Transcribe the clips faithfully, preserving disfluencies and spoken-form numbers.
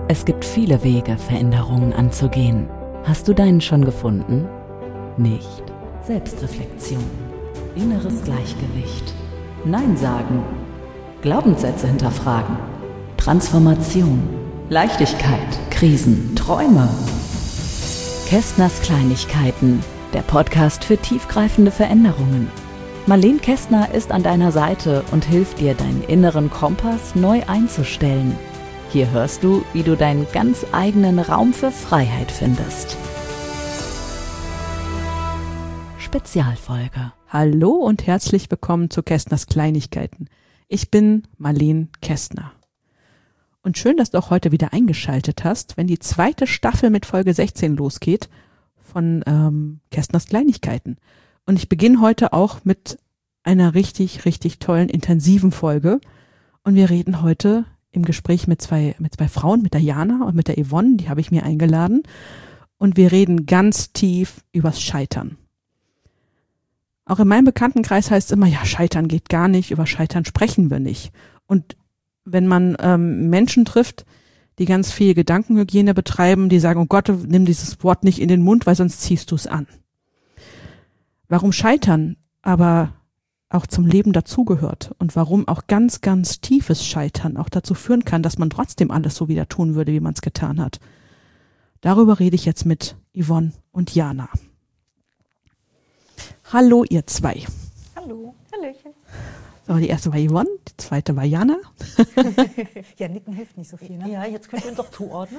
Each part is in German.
Es gibt viele Wege, Veränderungen anzugehen. Hast du deinen schon gefunden? Nicht. Selbstreflexion, inneres Gleichgewicht, Nein sagen, Glaubenssätze hinterfragen, Transformation, Leichtigkeit, Krisen, Träume. Kästners Kleinigkeiten, der Podcast für tiefgreifende Veränderungen. Marlene Kästner ist an deiner Seite und hilft dir, deinen inneren Kompass neu einzustellen. Hier hörst du, wie du deinen ganz eigenen Raum für Freiheit findest. Spezialfolge. Hallo und herzlich willkommen zu Kästners Kleinigkeiten. Ich bin Marlene Kästner. Und schön, dass du auch heute wieder eingeschaltet hast, wenn die zweite Staffel mit Folge sechzehn losgeht von ähm, Kästners Kleinigkeiten. Und ich beginne heute auch mit einer richtig, richtig tollen, intensiven Folge. Und wir reden heute im Gespräch mit zwei, mit zwei Frauen, mit der Jana und mit der Yvonne, die habe ich mir eingeladen. Und wir reden ganz tief übers Scheitern. Auch in meinem Bekanntenkreis heißt es immer, ja, Scheitern geht gar nicht, über Scheitern sprechen wir nicht. Und wenn man ähm, Menschen trifft, die ganz viel Gedankenhygiene betreiben, die sagen, oh Gott, nimm dieses Wort nicht in den Mund, weil sonst ziehst du es an. Warum Scheitern aber auch zum Leben dazugehört und warum auch ganz, ganz tiefes Scheitern auch dazu führen kann, dass man trotzdem alles so wieder tun würde, wie man es getan hat. Darüber rede ich jetzt mit Yvonne und Jana. Hallo ihr zwei. Hallo. Hallöchen. So, die erste war Yvonne, die zweite war Jana. Ja, nicken hilft nicht so viel, ne? Ja, jetzt könnt ihr uns doch zuordnen.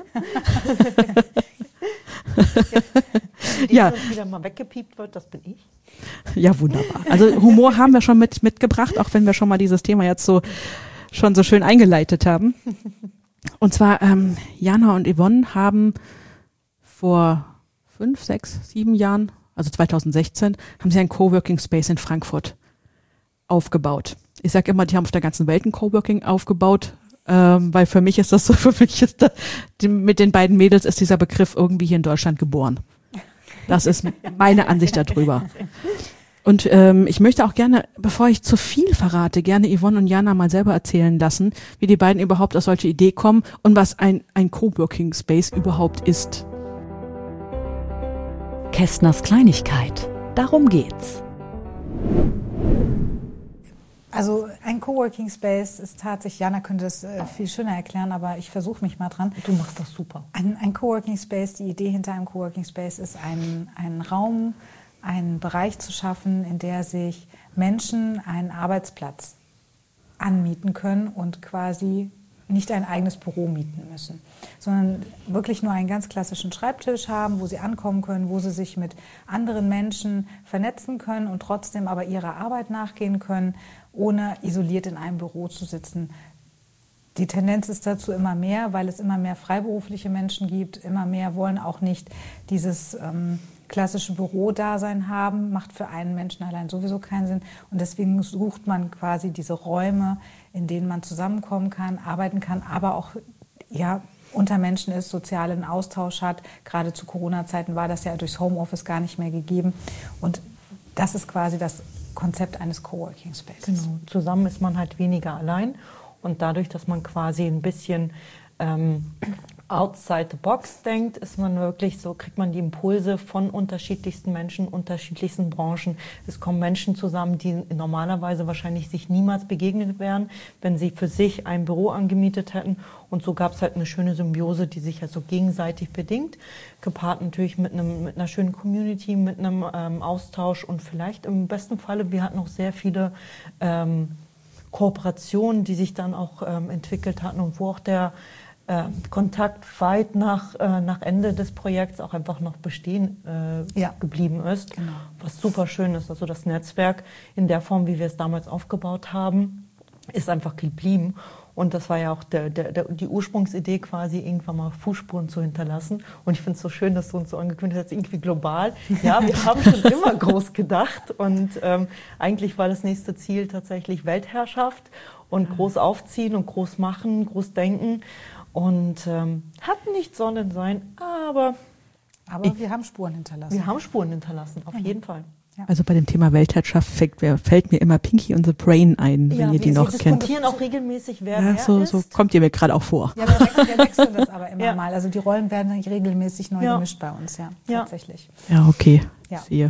Die, ja. Die wieder mal weggepiept wird, das bin ich. Ja, wunderbar. Also Humor haben wir schon mit mitgebracht, auch wenn wir schon mal dieses Thema jetzt so schon so schön eingeleitet haben. Und zwar ähm, Jana und Yvonne haben vor fünf, sechs, sieben Jahren, also zweitausendsechzehn, haben sie einen Coworking Space in Frankfurt aufgebaut. Ich sage immer, die haben auf der ganzen Welt ein Coworking aufgebaut, ähm, weil für mich ist das so, für mich ist da, die, mit den beiden Mädels ist dieser Begriff irgendwie hier in Deutschland geboren. Das ist meine Ansicht darüber. Und ähm, ich möchte auch gerne, bevor ich zu viel verrate, gerne Yvonne und Jana mal selber erzählen lassen, wie die beiden überhaupt auf solche Idee kommen und was ein, ein Coworking Space überhaupt ist. Kästners Kleinigkeit, darum geht's. Also ein Coworking Space ist tatsächlich, Jana könnte das äh, viel schöner erklären, aber ich versuche mich mal dran. Du machst das super. Ein, ein Coworking Space, die Idee hinter einem Coworking Space ist, einen, einen Raum, einen Bereich zu schaffen, in der sich Menschen einen Arbeitsplatz anmieten können und quasi nicht ein eigenes Büro mieten müssen, sondern wirklich nur einen ganz klassischen Schreibtisch haben, wo sie ankommen können, wo sie sich mit anderen Menschen vernetzen können und trotzdem aber ihrer Arbeit nachgehen können, ohne isoliert in einem Büro zu sitzen. Die Tendenz ist dazu immer mehr, weil es immer mehr freiberufliche Menschen gibt, immer mehr wollen auch nicht dieses ähm, klassische Bürodasein haben, macht für einen Menschen allein sowieso keinen Sinn. Und deswegen sucht man quasi diese Räume, in denen man zusammenkommen kann, arbeiten kann, aber auch ja, unter Menschen ist, sozialen Austausch hat. Gerade zu Corona-Zeiten war das ja durchs Homeoffice gar nicht mehr gegeben. Und das ist quasi das Konzept eines Coworking Spaces. Genau. Zusammen ist man halt weniger allein. Und dadurch, dass man quasi ein bisschen ähm, outside the box denkt, ist man wirklich so, kriegt man die Impulse von unterschiedlichsten Menschen, unterschiedlichsten Branchen. Es kommen Menschen zusammen, die normalerweise wahrscheinlich sich niemals begegnet wären, wenn sie für sich ein Büro angemietet hätten. Und so gab es halt eine schöne Symbiose, die sich also gegenseitig bedingt, gepaart natürlich mit einem mit einer schönen Community, mit einem ähm, Austausch und vielleicht im besten Falle, wir hatten auch sehr viele ähm, Kooperationen, die sich dann auch ähm, entwickelt hatten und wo auch der Äh, Kontakt weit nach, äh, nach Ende des Projekts auch einfach noch bestehen äh, ja. geblieben ist, genau. Was super schön ist. Also das Netzwerk in der Form, wie wir es damals aufgebaut haben, ist einfach geblieben. Und das war ja auch der, der, der, die Ursprungsidee, quasi irgendwann mal Fußspuren zu hinterlassen. Und ich finde es so schön, dass du uns so angekündigt hast, irgendwie global. Ja, wir haben schon immer groß gedacht. Und ähm, eigentlich war das nächste Ziel tatsächlich Weltherrschaft und groß aufziehen und groß machen, groß denken. Und ähm, hat nicht Sonnensein, aber... Aber ich, wir haben Spuren hinterlassen. Wir haben Spuren hinterlassen, auf mhm. jeden Fall. Ja. Also bei dem Thema Weltherrschaft fällt, fällt mir immer Pinky und the Brain ein, wenn ja, ihr die wir, noch wir kennt. Wir diskutieren auch regelmäßig, wer ja, wer so, ist. So kommt ihr mir gerade auch vor. Ja, wir wechseln, wir wechseln das aber immer. ja. mal. Also die Rollen werden regelmäßig neu ja. gemischt bei uns, ja, ja. tatsächlich. Ja, okay. Ja. Siehe.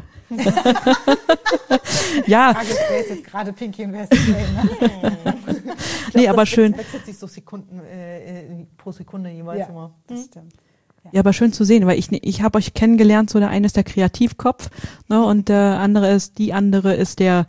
Ja. Frage ist, wer ist jetzt gerade Pinky und wer ist Jane? Nee, aber schön. Das wechselt sich so Sekunden äh, pro Sekunde jeweils Ja, immer. das Hm? stimmt. Ja, aber schön zu sehen, weil ich ich habe euch kennengelernt, so der eine ist der Kreativkopf, ne, und der andere ist, die andere ist der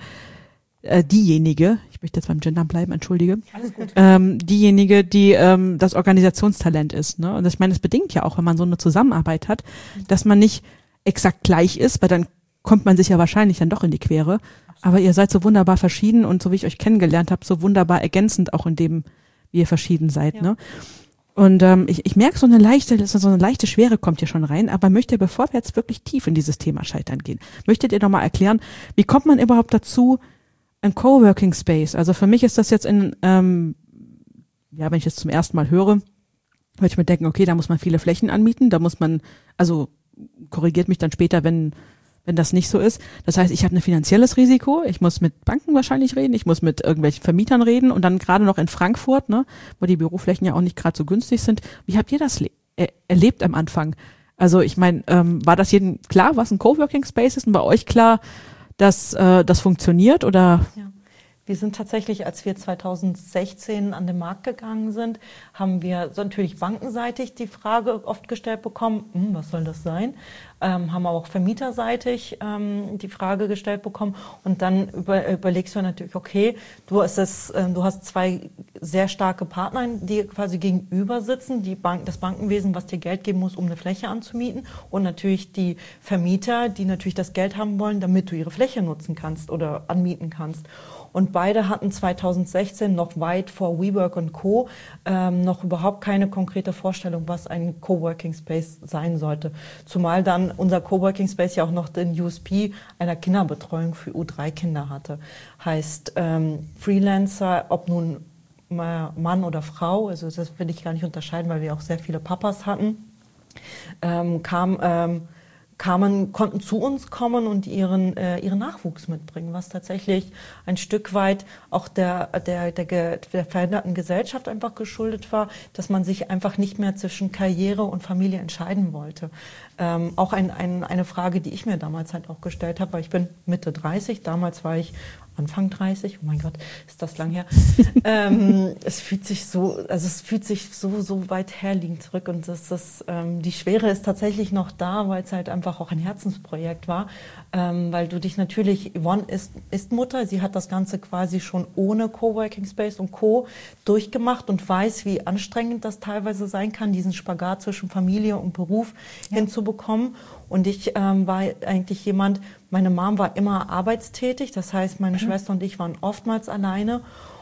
äh, diejenige, ich möchte jetzt beim Gendern bleiben, entschuldige, Alles gut. ähm, diejenige, die ähm, das Organisationstalent ist, ne? Und ich meine, das bedingt ja auch, wenn man so eine Zusammenarbeit hat, dass man nicht exakt gleich ist, weil dann kommt man sich ja wahrscheinlich dann doch in die Quere. Aber ihr seid so wunderbar verschieden und so wie ich euch kennengelernt habe, so wunderbar ergänzend auch in dem, wie ihr verschieden seid, Ja. ne? Und ähm, ich, ich merke, so eine leichte, so eine leichte Schwere kommt hier schon rein, aber möchte, bevor wir jetzt wirklich tief in dieses Thema Scheitern gehen, möchtet ihr noch mal erklären, wie kommt man überhaupt dazu, ein Coworking Space? Also für mich ist das jetzt in, ähm, ja, wenn ich es zum ersten Mal höre, würde ich mir denken, okay, da muss man viele Flächen anmieten, da muss man, also korrigiert mich dann später, wenn wenn das nicht so ist. Das heißt, ich habe ein finanzielles Risiko, ich muss mit Banken wahrscheinlich reden, ich muss mit irgendwelchen Vermietern reden und dann gerade noch in Frankfurt, ne, wo die Büroflächen ja auch nicht gerade so günstig sind. Wie habt ihr das le- er- erlebt am Anfang? Also ich meine, ähm, war das jedem klar, was ein Coworking Space ist und bei euch klar, dass äh, das funktioniert oder? Ja. Wir sind tatsächlich, als wir zweitausendsechzehn an den Markt gegangen sind, haben wir so natürlich bankenseitig die Frage oft gestellt bekommen, hm, was soll das sein? Ähm, haben aber auch vermieterseitig ähm, die Frage gestellt bekommen. Und dann über, überlegst du natürlich, okay, du hast, das, äh, du hast zwei sehr starke Partner, die quasi gegenüber sitzen, die Bank, das Bankenwesen, was dir Geld geben muss, um eine Fläche anzumieten, und natürlich die Vermieter, die natürlich das Geld haben wollen, damit du ihre Fläche nutzen kannst oder anmieten kannst. Und beide hatten zweitausendsechzehn noch weit vor WeWork und Co. Ähm, noch überhaupt keine konkrete Vorstellung, was ein Coworking Space sein sollte. Zumal dann unser Coworking Space ja auch noch den U S P einer Kinderbetreuung für U drei Kinder hatte. Heißt ähm, Freelancer, ob nun Mann oder Frau, also das will ich gar nicht unterscheiden, weil wir auch sehr viele Papas hatten, ähm, kam... Ähm, kamen, konnten zu uns kommen und ihren, äh, ihren Nachwuchs mitbringen, was tatsächlich ein Stück weit auch der, der, der, der veränderten Gesellschaft einfach geschuldet war, dass man sich einfach nicht mehr zwischen Karriere und Familie entscheiden wollte. Ähm, auch ein, ein, eine Frage, die ich mir damals halt auch gestellt habe, weil ich bin Mitte dreißig, damals war ich Anfang dreißig, oh mein Gott, ist das lang her. ähm, es fühlt sich so, also es fühlt sich so, so weit herliegend zurück, und das, das, ähm, die Schwere ist tatsächlich noch da, weil es halt einfach auch ein Herzensprojekt war, ähm, weil du dich natürlich, Yvonne ist, ist Mutter, sie hat das Ganze quasi schon ohne Coworking Space und Co. durchgemacht und weiß, wie anstrengend das teilweise sein kann, diesen Spagat zwischen Familie und Beruf ja. hinzubekommen. Und ich ähm, war eigentlich jemand, meine Mom war immer arbeitstätig, das heißt, meine mhm. Schwester und ich waren oftmals alleine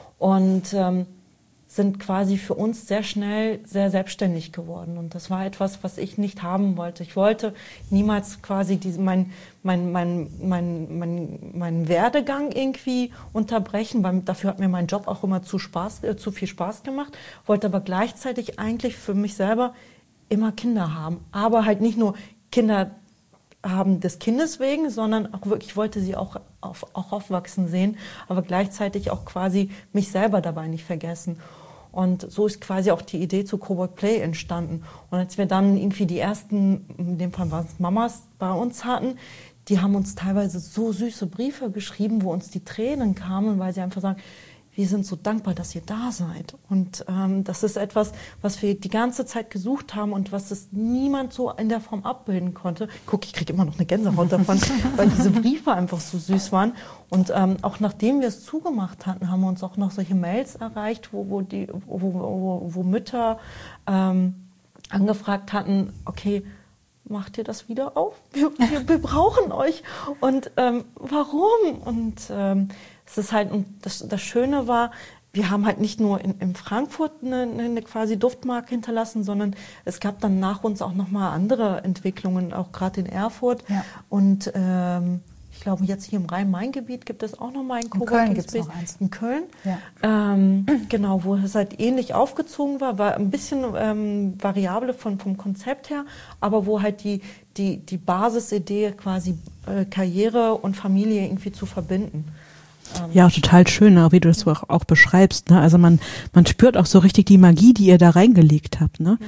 und ähm, sind quasi für uns sehr schnell sehr selbstständig geworden. Und das war etwas, was ich nicht haben wollte. Ich wollte niemals quasi diese, mein, mein, mein, mein, mein, mein Werdegang irgendwie unterbrechen, weil dafür hat mir mein Job auch immer zu, Spaß, äh, zu viel Spaß gemacht, wollte aber gleichzeitig eigentlich für mich selber immer Kinder haben. Aber halt nicht nur Kinder haben des Kindes wegen, sondern auch wirklich, ich wollte sie auch, auf, auch aufwachsen sehen, aber gleichzeitig auch quasi mich selber dabei nicht vergessen. Und so ist quasi auch die Idee zu Cowork Play entstanden. Und als wir dann irgendwie die ersten, in dem Fall waren es Mamas, bei uns hatten, die haben uns teilweise so süße Briefe geschrieben, wo uns die Tränen kamen, weil sie einfach sagen, wir sind so dankbar, dass ihr da seid. Und ähm, das ist etwas, was wir die ganze Zeit gesucht haben und was es niemand so in der Form abbilden konnte. Guck, ich kriege immer noch eine Gänsehaut davon, weil diese Briefe einfach so süß waren. Und ähm, auch nachdem wir es zugemacht hatten, haben wir uns auch noch solche Mails erreicht, wo, wo, die, wo, wo, wo Mütter ähm, angefragt hatten, okay, macht ihr das wieder auf? Wir, wir, wir brauchen euch. Und ähm, warum? Und ähm, es ist halt, und das, das Schöne war, wir haben halt nicht nur in, in Frankfurt eine, eine quasi Duftmarke hinterlassen, sondern es gab dann nach uns auch nochmal andere Entwicklungen, auch gerade in Erfurt. Ja. Und ähm, ich glaube, jetzt hier im Rhein-Main-Gebiet gibt es auch nochmal ein Coworking Space. In Köln. Ja. Ähm, genau, wo es halt ähnlich aufgezogen war, war ein bisschen ähm, variabel von, vom Konzept her, aber wo halt die, die, die Basisidee quasi äh, Karriere und Familie irgendwie zu verbinden. Ja, total schön, wie du das auch, auch beschreibst. Ne? Also man, man spürt auch so richtig die Magie, die ihr da reingelegt habt. Ne? Mhm.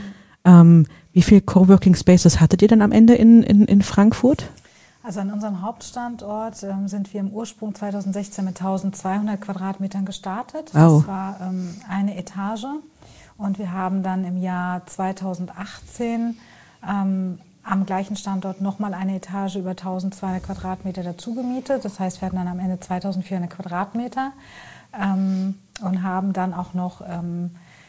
Ähm, wie viele Coworking Spaces hattet ihr dann am Ende in, in, in Frankfurt? Also an unserem Hauptstandort ähm, sind wir im Ursprung zweitausendsechzehn mit eintausendzweihundert Quadratmetern gestartet. Wow. Das war ähm, eine Etage. Und wir haben dann im Jahr zweitausendachtzehn ähm, am gleichen Standort nochmal eine Etage über eintausendzweihundert Quadratmeter dazu gemietet. Das heißt, wir hatten dann am Ende zweitausendvierhundert Quadratmeter ähm, und haben dann auch noch ähm,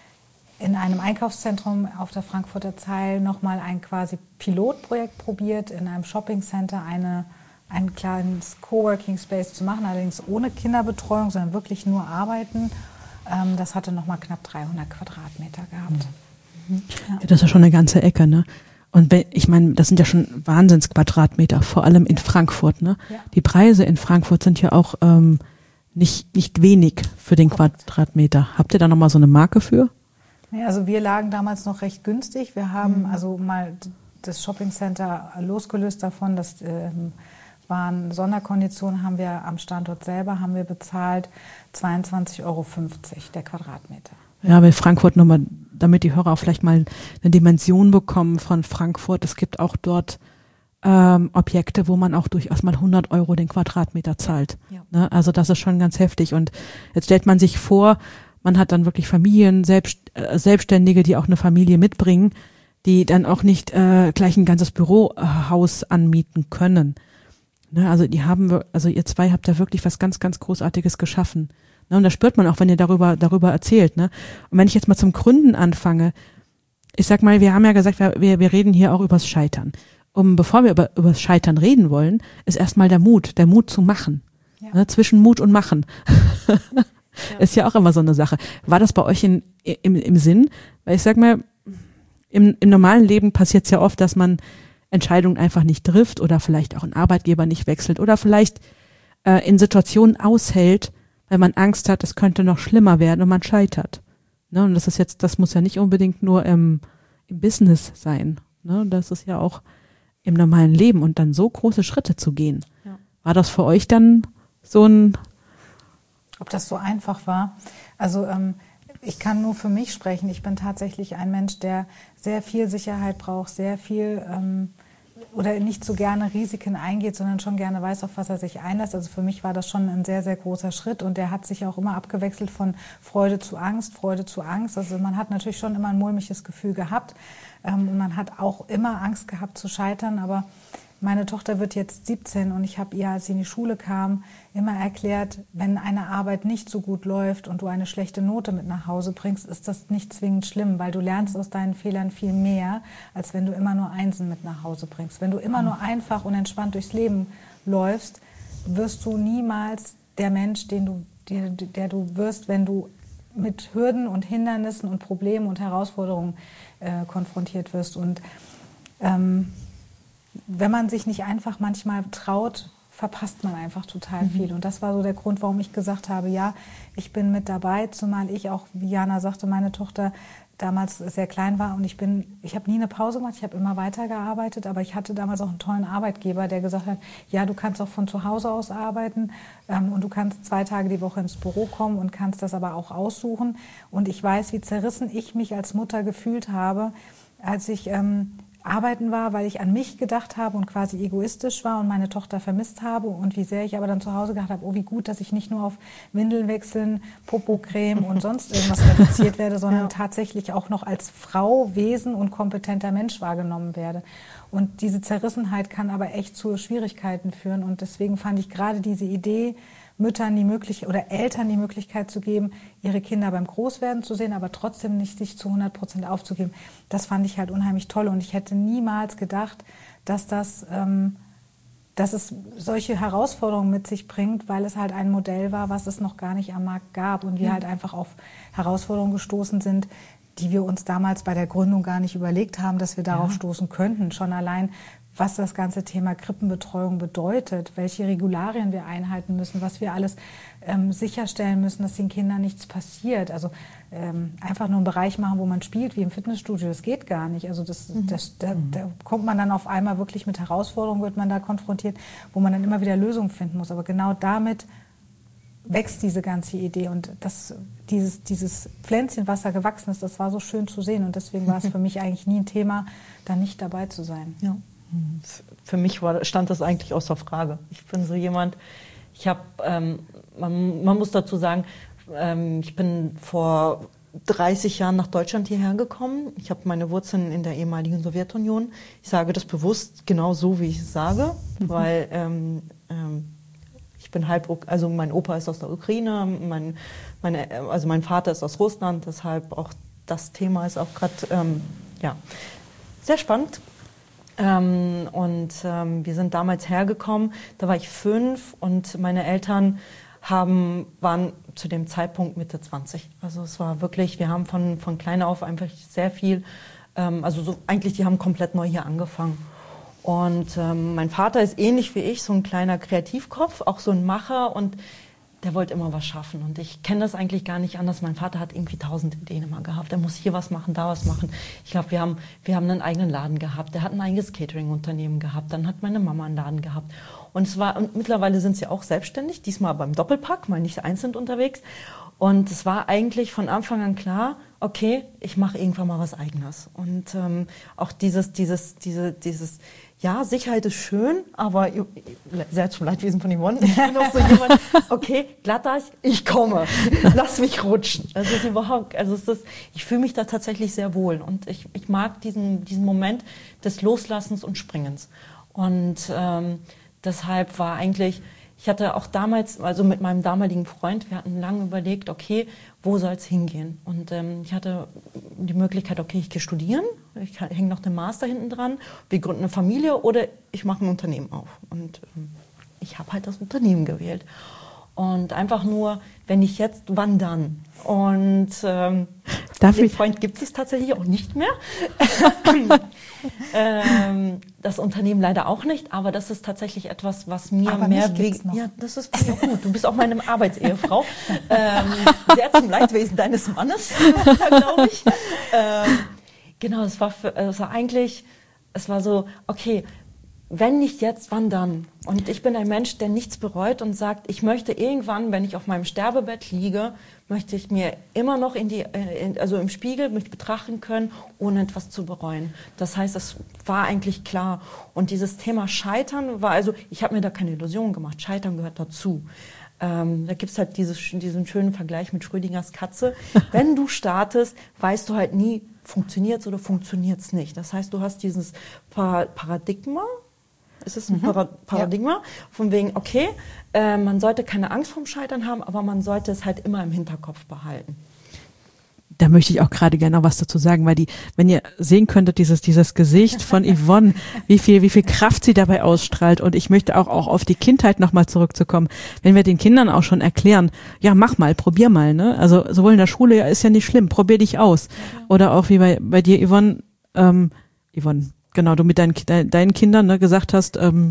in einem Einkaufszentrum auf der Frankfurter Zeil nochmal ein quasi Pilotprojekt probiert, in einem Shoppingcenter eine, ein kleines Coworking Space zu machen, allerdings ohne Kinderbetreuung, sondern wirklich nur arbeiten. Ähm, das hatte nochmal knapp dreihundert Quadratmeter gehabt. Mhm. Ja. Das ist ja schon eine ganze Ecke, ne? Und ich meine, das sind ja schon Wahnsinnsquadratmeter, vor allem in Frankfurt. Ne? Ja. Die Preise in Frankfurt sind ja auch ähm, nicht, nicht wenig für den Quadratmeter. Habt ihr da nochmal so eine Marke für? Ja, also wir lagen damals noch recht günstig. Wir haben mhm. also mal das Shoppingcenter losgelöst davon, das ähm, waren Sonderkonditionen, haben wir am Standort selber haben wir bezahlt zweiundzwanzig Euro fünfzig der Quadratmeter. Ja, bei Frankfurt nochmal, damit die Hörer auch vielleicht mal eine Dimension bekommen von Frankfurt. Es gibt auch dort ähm, Objekte, wo man auch durchaus mal hundert Euro den Quadratmeter zahlt. Ja. Ne? Also das ist schon ganz heftig. Und jetzt stellt man sich vor, man hat dann wirklich Familien, Selbst, äh, Selbstständige, die auch eine Familie mitbringen, die dann auch nicht äh, gleich ein ganzes Bürohaus anmieten können. Ne? Also die haben, also ihr zwei habt da wirklich was ganz, ganz Großartiges geschaffen. Ne, und das spürt man auch, wenn ihr darüber, darüber erzählt. Ne? Und wenn ich jetzt mal zum Gründen anfange, ich sag mal, wir haben ja gesagt, wir, wir reden hier auch übers Scheitern. Um, bevor wir über, übers Scheitern reden wollen, ist erstmal der Mut, der Mut zu machen. Ja. Ne? Zwischen Mut und Machen. Ja. Ist ja auch immer so eine Sache. War das bei euch in, im, im Sinn? Weil ich sag mal, im, im normalen Leben passiert es ja oft, dass man Entscheidungen einfach nicht trifft oder vielleicht auch einen Arbeitgeber nicht wechselt oder vielleicht äh, in Situationen aushält, weil man Angst hat, es könnte noch schlimmer werden und man scheitert. Ne? Und das ist jetzt, das muss ja nicht unbedingt nur im, im Business sein. Ne? Das ist ja auch im normalen Leben und dann so große Schritte zu gehen. Ja. War das für euch dann so ein... Ob das so einfach war? Also ähm, ich kann nur für mich sprechen. Ich bin tatsächlich ein Mensch, der sehr viel Sicherheit braucht, sehr viel... Ähm, oder nicht so gerne Risiken eingeht, sondern schon gerne weiß, auf was er sich einlässt. Also für mich war das schon ein sehr, sehr großer Schritt und der hat sich auch immer abgewechselt von Freude zu Angst, Freude zu Angst. Also man hat natürlich schon immer ein mulmiges Gefühl gehabt ähm, und man hat auch immer Angst gehabt zu scheitern, aber meine Tochter wird jetzt siebzehn und ich habe ihr, als sie in die Schule kam, immer erklärt, wenn eine Arbeit nicht so gut läuft und du eine schlechte Note mit nach Hause bringst, ist das nicht zwingend schlimm, weil du lernst aus deinen Fehlern viel mehr, als wenn du immer nur Einsen mit nach Hause bringst. Wenn du immer nur einfach und entspannt durchs Leben läufst, wirst du niemals der Mensch, den du, der, der du wirst, wenn du mit Hürden und Hindernissen und Problemen und Herausforderungen äh, konfrontiert wirst. Und ähm, wenn man sich nicht einfach manchmal traut, verpasst man einfach total mhm. viel. Und das war so der Grund, warum ich gesagt habe, ja, ich bin mit dabei, zumal ich auch, wie Jana sagte, meine Tochter damals sehr klein war und ich bin, ich habe nie eine Pause gemacht, ich habe immer weitergearbeitet, aber ich hatte damals auch einen tollen Arbeitgeber, der gesagt hat, ja, du kannst auch von zu Hause aus arbeiten ähm, und du kannst zwei Tage die Woche ins Büro kommen und kannst das aber auch aussuchen. Und ich weiß, wie zerrissen ich mich als Mutter gefühlt habe, als ich ähm, arbeiten war, weil ich an mich gedacht habe und quasi egoistisch war und meine Tochter vermisst habe und wie sehr ich aber dann zu Hause gedacht habe, oh wie gut, dass ich nicht nur auf Windeln wechseln, Popocreme und sonst irgendwas reduziert werde, sondern ja. tatsächlich auch noch als Frau, Wesen und kompetenter Mensch wahrgenommen werde. Und diese Zerrissenheit kann aber echt zu Schwierigkeiten führen und deswegen fand ich gerade diese Idee, Müttern die Möglichkeit oder Eltern die Möglichkeit zu geben, ihre Kinder beim Großwerden zu sehen, aber trotzdem nicht sich zu hundert Prozent aufzugeben. Das fand ich halt unheimlich toll und ich hätte niemals gedacht, dass das, ähm, dass es solche Herausforderungen mit sich bringt, weil es halt ein Modell war, was es noch gar nicht am Markt gab und wir ja. halt einfach auf Herausforderungen gestoßen sind, die wir uns damals bei der Gründung gar nicht überlegt haben, dass wir darauf ja. stoßen könnten. Schon allein, was das ganze Thema Krippenbetreuung bedeutet, welche Regularien wir einhalten müssen, was wir alles ähm, sicherstellen müssen, dass den Kindern nichts passiert. Also ähm, einfach nur einen Bereich machen, wo man spielt, wie im Fitnessstudio, das geht gar nicht. Also das, mhm. das, da, da kommt man dann auf einmal wirklich mit Herausforderungen, wird man da konfrontiert, wo man dann immer wieder Lösungen finden muss. Aber genau damit wächst diese ganze Idee. Und das, dieses, dieses Pflänzchen, was da gewachsen ist, das war so schön zu sehen. Und deswegen war es für mich eigentlich nie ein Thema, da nicht dabei zu sein. Ja. Für mich war, stand das eigentlich außer Frage. Ich bin so jemand, ich habe, ähm, man, man muss dazu sagen, ähm, ich bin vor dreißig Jahren nach Deutschland hierher gekommen. Ich habe meine Wurzeln in der ehemaligen Sowjetunion. Ich sage das bewusst genau so, wie ich es sage, mhm. weil ähm, ähm, ich bin halb, also mein Opa ist aus der Ukraine, mein, meine, also mein Vater ist aus Russland, deshalb auch das Thema ist auch gerade ähm, ja, sehr spannend. Ähm, und ähm, wir sind damals hergekommen, da war ich fünf und meine Eltern haben, waren zu dem Zeitpunkt Mitte zwanzig. Also es war wirklich, wir haben von, von klein auf einfach sehr viel, ähm, also so, eigentlich die haben komplett neu hier angefangen. Und ähm, mein Vater ist ähnlich wie ich, so ein kleiner Kreativkopf, auch so ein Macher und der wollte immer was schaffen. Und ich kenne das eigentlich gar nicht anders. Mein Vater hat irgendwie tausend Ideen immer gehabt. Er muss hier was machen, da was machen. Ich glaube, wir haben, wir haben einen eigenen Laden gehabt. Der hat ein eigenes Catering-Unternehmen gehabt. Dann hat meine Mama einen Laden gehabt. Und es war, und mittlerweile sind sie auch selbstständig, diesmal beim Doppelpack, mal nicht einzeln unterwegs. Und es war eigentlich von Anfang an klar, okay, ich mache irgendwann mal was Eigenes. Und ähm, auch dieses, dieses, diese, dieses, ja, Sicherheit ist schön, aber sehr zum Leidwesen von Yvonne, ich bin auch so jemand, okay, Glatteis, ich komme, lass mich rutschen. Das ist überhaupt, also es ist, ich fühle mich da tatsächlich sehr wohl und ich, ich mag diesen, diesen Moment des Loslassens und Springens. Und ähm, deshalb war eigentlich, ich hatte auch damals, also mit meinem damaligen Freund, wir hatten lange überlegt, okay, wo soll es hingehen? Und ähm, ich hatte die Möglichkeit, okay, ich gehe studieren, ich hänge noch den Master hinten dran, wir gründen eine Familie oder ich mache ein Unternehmen auf. Und ähm, ich habe halt das Unternehmen gewählt. Und einfach nur, wenn ich jetzt, wann dann? Und ähm, Darf den ich? Freund gibt es tatsächlich auch nicht mehr. ähm, das Unternehmen leider auch nicht, aber das ist tatsächlich etwas, was mir aber mehr wiegt. Ja, das ist mir auch gut. Du bist auch meine Arbeitsehefrau. ähm, sehr zum Leidwesen deines Mannes, glaube ich. Ähm, genau, es war, für, es war eigentlich, es war so, okay, wenn nicht jetzt, wann dann? Und ich bin ein Mensch, der nichts bereut und sagt, ich möchte irgendwann, wenn ich auf meinem Sterbebett liege, möchte ich mir immer noch in die, also im Spiegel mich betrachten können, ohne etwas zu bereuen. Das heißt, es war eigentlich klar. Und dieses Thema Scheitern war, also ich habe mir da keine Illusionen gemacht. Scheitern gehört dazu. Ähm, da gibt's halt dieses, diesen schönen Vergleich mit Schrödingers Katze. Wenn du startest, weißt du halt nie, funktioniert's oder funktioniert's nicht. Das heißt, du hast dieses Paradigma. Es ist ein mhm. Paradigma, ja. Von wegen, okay, äh, man sollte keine Angst vorm Scheitern haben, aber man sollte es halt immer im Hinterkopf behalten. Da möchte ich auch gerade gerne noch was dazu sagen, weil die, wenn ihr sehen könntet, dieses, dieses Gesicht von Yvonne, wie viel, wie viel Kraft sie dabei ausstrahlt. Und ich möchte auch, auch auf die Kindheit nochmal zurückzukommen. Wenn wir den Kindern auch schon erklären, ja, mach mal, probier mal, ne? Also, sowohl in der Schule, ja, ist ja nicht schlimm, probier dich aus. Ja. Oder auch wie bei, bei dir, Yvonne, ähm, Yvonne, genau, du mit deinen, deinen Kindern ne, gesagt hast, ähm,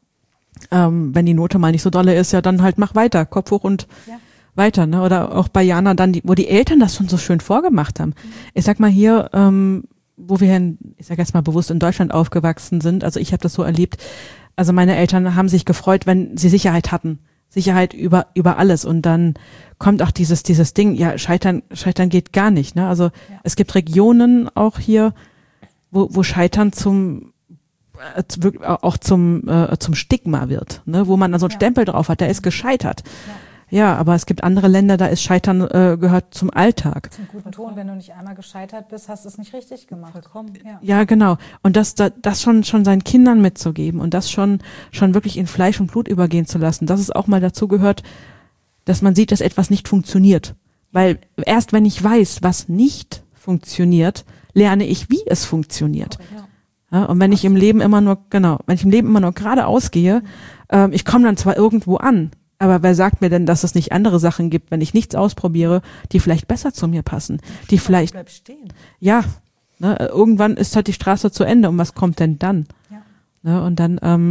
ähm, wenn die Note mal nicht so dolle ist, ja, dann halt mach weiter, Kopf hoch und ja. weiter. Ne? Oder auch bei Jana dann, die, wo die Eltern das schon so schön vorgemacht haben. Mhm. Ich sag mal hier, ähm, wo wir, in, ich sag jetzt mal bewusst in Deutschland aufgewachsen sind, also ich habe das so erlebt, also meine Eltern haben sich gefreut, wenn sie Sicherheit hatten. Sicherheit über über alles. Und dann kommt auch dieses dieses Ding, ja, Scheitern, Scheitern geht gar nicht. Ne? Also ja. Es gibt Regionen auch hier, Wo, wo Scheitern zum äh, auch zum äh, zum Stigma wird, ne, wo man dann so einen ja. Stempel drauf hat, der ist gescheitert. Ja. ja, aber es gibt andere Länder, da ist Scheitern äh, gehört zum Alltag. Zum guten Ton, wenn du nicht einmal gescheitert bist, hast du es nicht richtig gemacht. Vollkommen. Ja, ja genau. Und das das, das schon schon seinen Kindern mitzugeben und das schon schon wirklich in Fleisch und Blut übergehen zu lassen, dass es auch mal dazu gehört, dass man sieht, dass etwas nicht funktioniert, weil erst wenn ich weiß, was nicht funktioniert, lerne ich, wie es funktioniert. Ja, und wenn ich im Leben immer nur, genau, wenn ich im Leben immer nur geradeaus gehe, ähm, ich komme dann zwar irgendwo an, aber wer sagt mir denn, dass es nicht andere Sachen gibt, wenn ich nichts ausprobiere, die vielleicht besser zu mir passen, die vielleicht, bleib stehen. Ja, ne, irgendwann ist halt die Straße zu Ende und was kommt denn dann? Ja. Ne, und dann, ähm,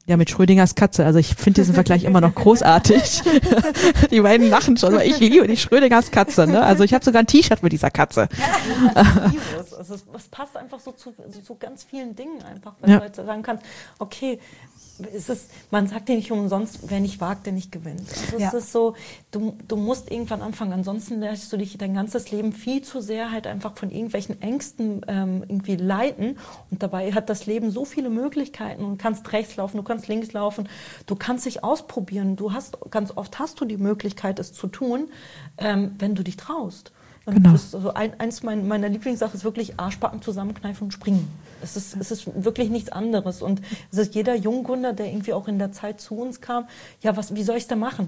Ja, mit Schrödingers Katze. Also ich finde diesen Vergleich immer noch großartig. Die beiden lachen schon, weil ich liebe die Schrödingers Katze. Ne? Also ich habe sogar ein T-Shirt mit dieser Katze. Ja, ich liebe es. Also es, es passt einfach so zu so ganz vielen Dingen einfach, weil ja. du halt sagen kannst, okay, es ist, man sagt ja nicht umsonst, wer nicht wagt, der nicht gewinnt. Also ja. es ist so, du, du musst irgendwann anfangen, ansonsten lässt du dich dein ganzes Leben viel zu sehr halt einfach von irgendwelchen Ängsten ähm, irgendwie leiten und dabei hat das Leben so viele Möglichkeiten und du kannst rechts laufen, du kannst links laufen, du kannst dich ausprobieren, du hast, ganz oft hast du die Möglichkeit, es zu tun, ähm, wenn du dich traust. Und genau. das ist also ein, eins meiner, meiner Lieblingssachen ist wirklich Arschbacken zusammenkneifen und springen. Es ist, es ist wirklich nichts anderes. Und es ist jeder Junggründer, der irgendwie auch in der Zeit zu uns kam, ja, was, wie soll ich es denn machen?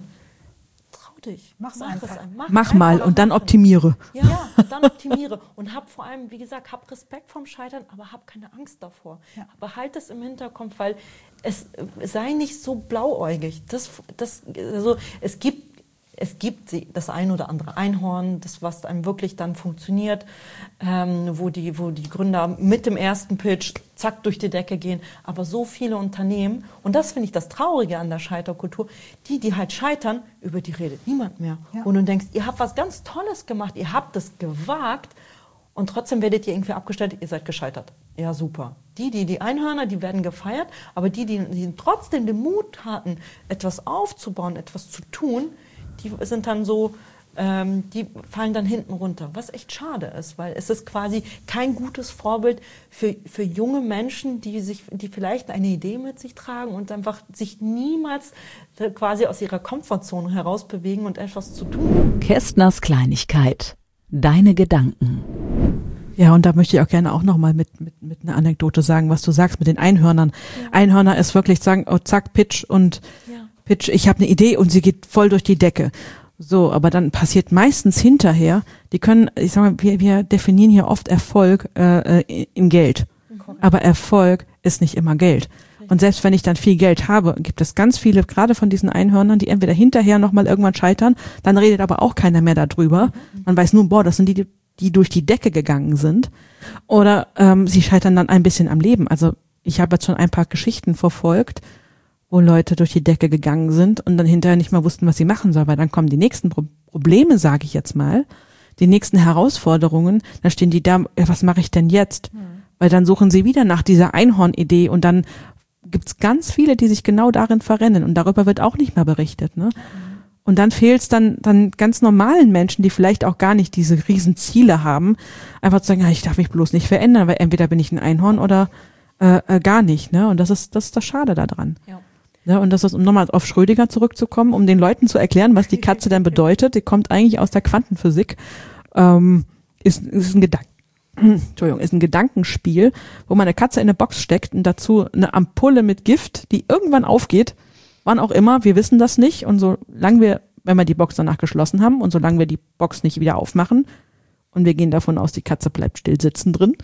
Trau dich. Mach's mach einfach. es ein. Mach, mach mal und dann machen. optimiere. Ja, ja, dann optimiere. Und hab vor allem, wie gesagt, hab Respekt vorm Scheitern, aber hab keine Angst davor. Ja. Behalt es im Hinterkopf, weil es sei nicht so blauäugig. Das, das, also, es gibt Es gibt das ein oder andere Einhorn, das was einem wirklich dann funktioniert, ähm, wo, die, wo die Gründer mit dem ersten Pitch zack durch die Decke gehen. Aber so viele Unternehmen, und das finde ich das Traurige an der Scheiterkultur, die, die halt scheitern, über die redet niemand mehr. Ja. Und du denkst, ihr habt was ganz Tolles gemacht, ihr habt es gewagt und trotzdem werdet ihr irgendwie abgestellt, ihr seid gescheitert. Ja, super. Die, die, die Einhörner, die werden gefeiert, aber die, die, die trotzdem den Mut hatten, etwas aufzubauen, etwas zu tun, die sind dann so, ähm, die fallen dann hinten runter, was echt schade ist, weil es ist quasi kein gutes Vorbild für, für junge Menschen, die sich, die vielleicht eine Idee mit sich tragen und einfach sich niemals quasi aus ihrer Komfortzone herausbewegen und etwas zu tun. Kästners Kleinigkeit. Deine Gedanken. Ja, und da möchte ich auch gerne auch nochmal mit, mit, mit einer Anekdote sagen, was du sagst mit den Einhörnern. Ja. Einhörner ist wirklich sagen, oh, zack, Pitch und ja. Pitch, ich habe eine Idee und sie geht voll durch die Decke. So, aber dann passiert meistens hinterher, die können, ich sag mal, wir, wir definieren hier oft Erfolg äh, in Geld. Korrekt. Aber Erfolg ist nicht immer Geld. Und selbst wenn ich dann viel Geld habe, gibt es ganz viele, gerade von diesen Einhörnern, die entweder hinterher nochmal irgendwann scheitern, dann redet aber auch keiner mehr darüber. Man weiß nur, boah, das sind die, die durch die Decke gegangen sind. Oder ähm, sie scheitern dann ein bisschen am Leben. Also ich habe jetzt schon ein paar Geschichten verfolgt, wo Leute durch die Decke gegangen sind und dann hinterher nicht mehr wussten, was sie machen sollen, weil dann kommen die nächsten Pro- Probleme, sage ich jetzt mal, die nächsten Herausforderungen, dann stehen die da, ja, was mache ich denn jetzt? Mhm. Weil dann suchen sie wieder nach dieser Einhornidee und dann gibt's ganz viele, die sich genau darin verrennen und darüber wird auch nicht mehr berichtet, ne? Mhm. Und dann fehlt's dann dann ganz normalen Menschen, die vielleicht auch gar nicht diese riesen Ziele haben, einfach zu sagen, ja, ich darf mich bloß nicht verändern, weil entweder bin ich ein Einhorn oder äh, äh, gar nicht, ne? Und das ist das ist das Schade daran. Ja. Ja, und das ist, um nochmal auf Schrödinger zurückzukommen, um den Leuten zu erklären, was die Katze denn bedeutet. Die kommt eigentlich aus der Quantenphysik. Ähm, ist, ist ein Gedanken, Entschuldigung, ist ein Gedankenspiel, wo man eine Katze in eine Box steckt und dazu eine Ampulle mit Gift, die irgendwann aufgeht, wann auch immer, wir wissen das nicht. Und solange wir, wenn wir die Box danach geschlossen haben und solange wir die Box nicht wieder aufmachen und wir gehen davon aus, die Katze bleibt still sitzen drin,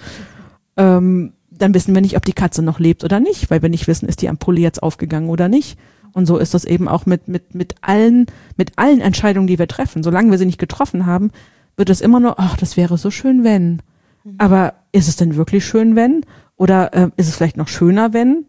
ähm, dann wissen wir nicht, ob die Katze noch lebt oder nicht, weil wir nicht wissen, ist die Ampulle jetzt aufgegangen oder nicht. Und so ist das eben auch mit, mit, mit allen, mit allen Entscheidungen, die wir treffen. Solange wir sie nicht getroffen haben, wird es immer nur, ach, das wäre so schön, wenn. Mhm. Aber ist es denn wirklich schön, wenn? Oder äh, ist es vielleicht noch schöner, wenn?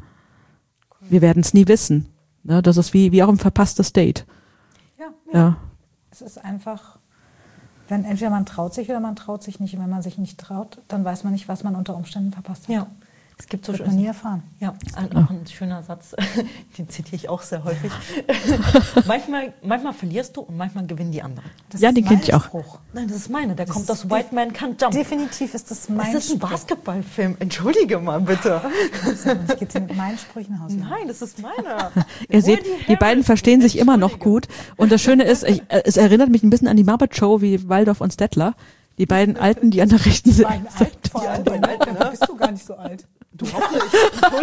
Wir werden es nie wissen. Ne? Das ist wie, wie auch ein verpasstes Date. Ja, ja. ja. Es ist einfach, wenn entweder man traut sich oder man traut sich nicht. Und wenn man sich nicht traut, dann weiß man nicht, was man unter Umständen verpasst hat. Ja. Es gibt so das wird man nie erfahren. Ja, ein, auch ein schöner Satz, den zitiere ich auch sehr häufig. manchmal, manchmal verlierst du und manchmal gewinnen die anderen. Das ja, den kenne ich auch. Spruch. Nein, das ist meine. Der das kommt aus White Man Can't Jump. Definitiv ist das mein Das ist ein Basketballfilm. Entschuldige mal bitte. Ich gehe jetzt mit meinen Sprüchen nach Hause. Nein, das ist meiner. Ihr seht, die, die beiden verstehen sich immer noch gut. Und das Schöne ist, ich, es erinnert mich ein bisschen an die Muppet Show wie Waldorf und Stettler. Die beiden Alten, die an der rechten Seite sind. Vor allem die Alten, ne? Bist du gar nicht so alt. Du auch nicht.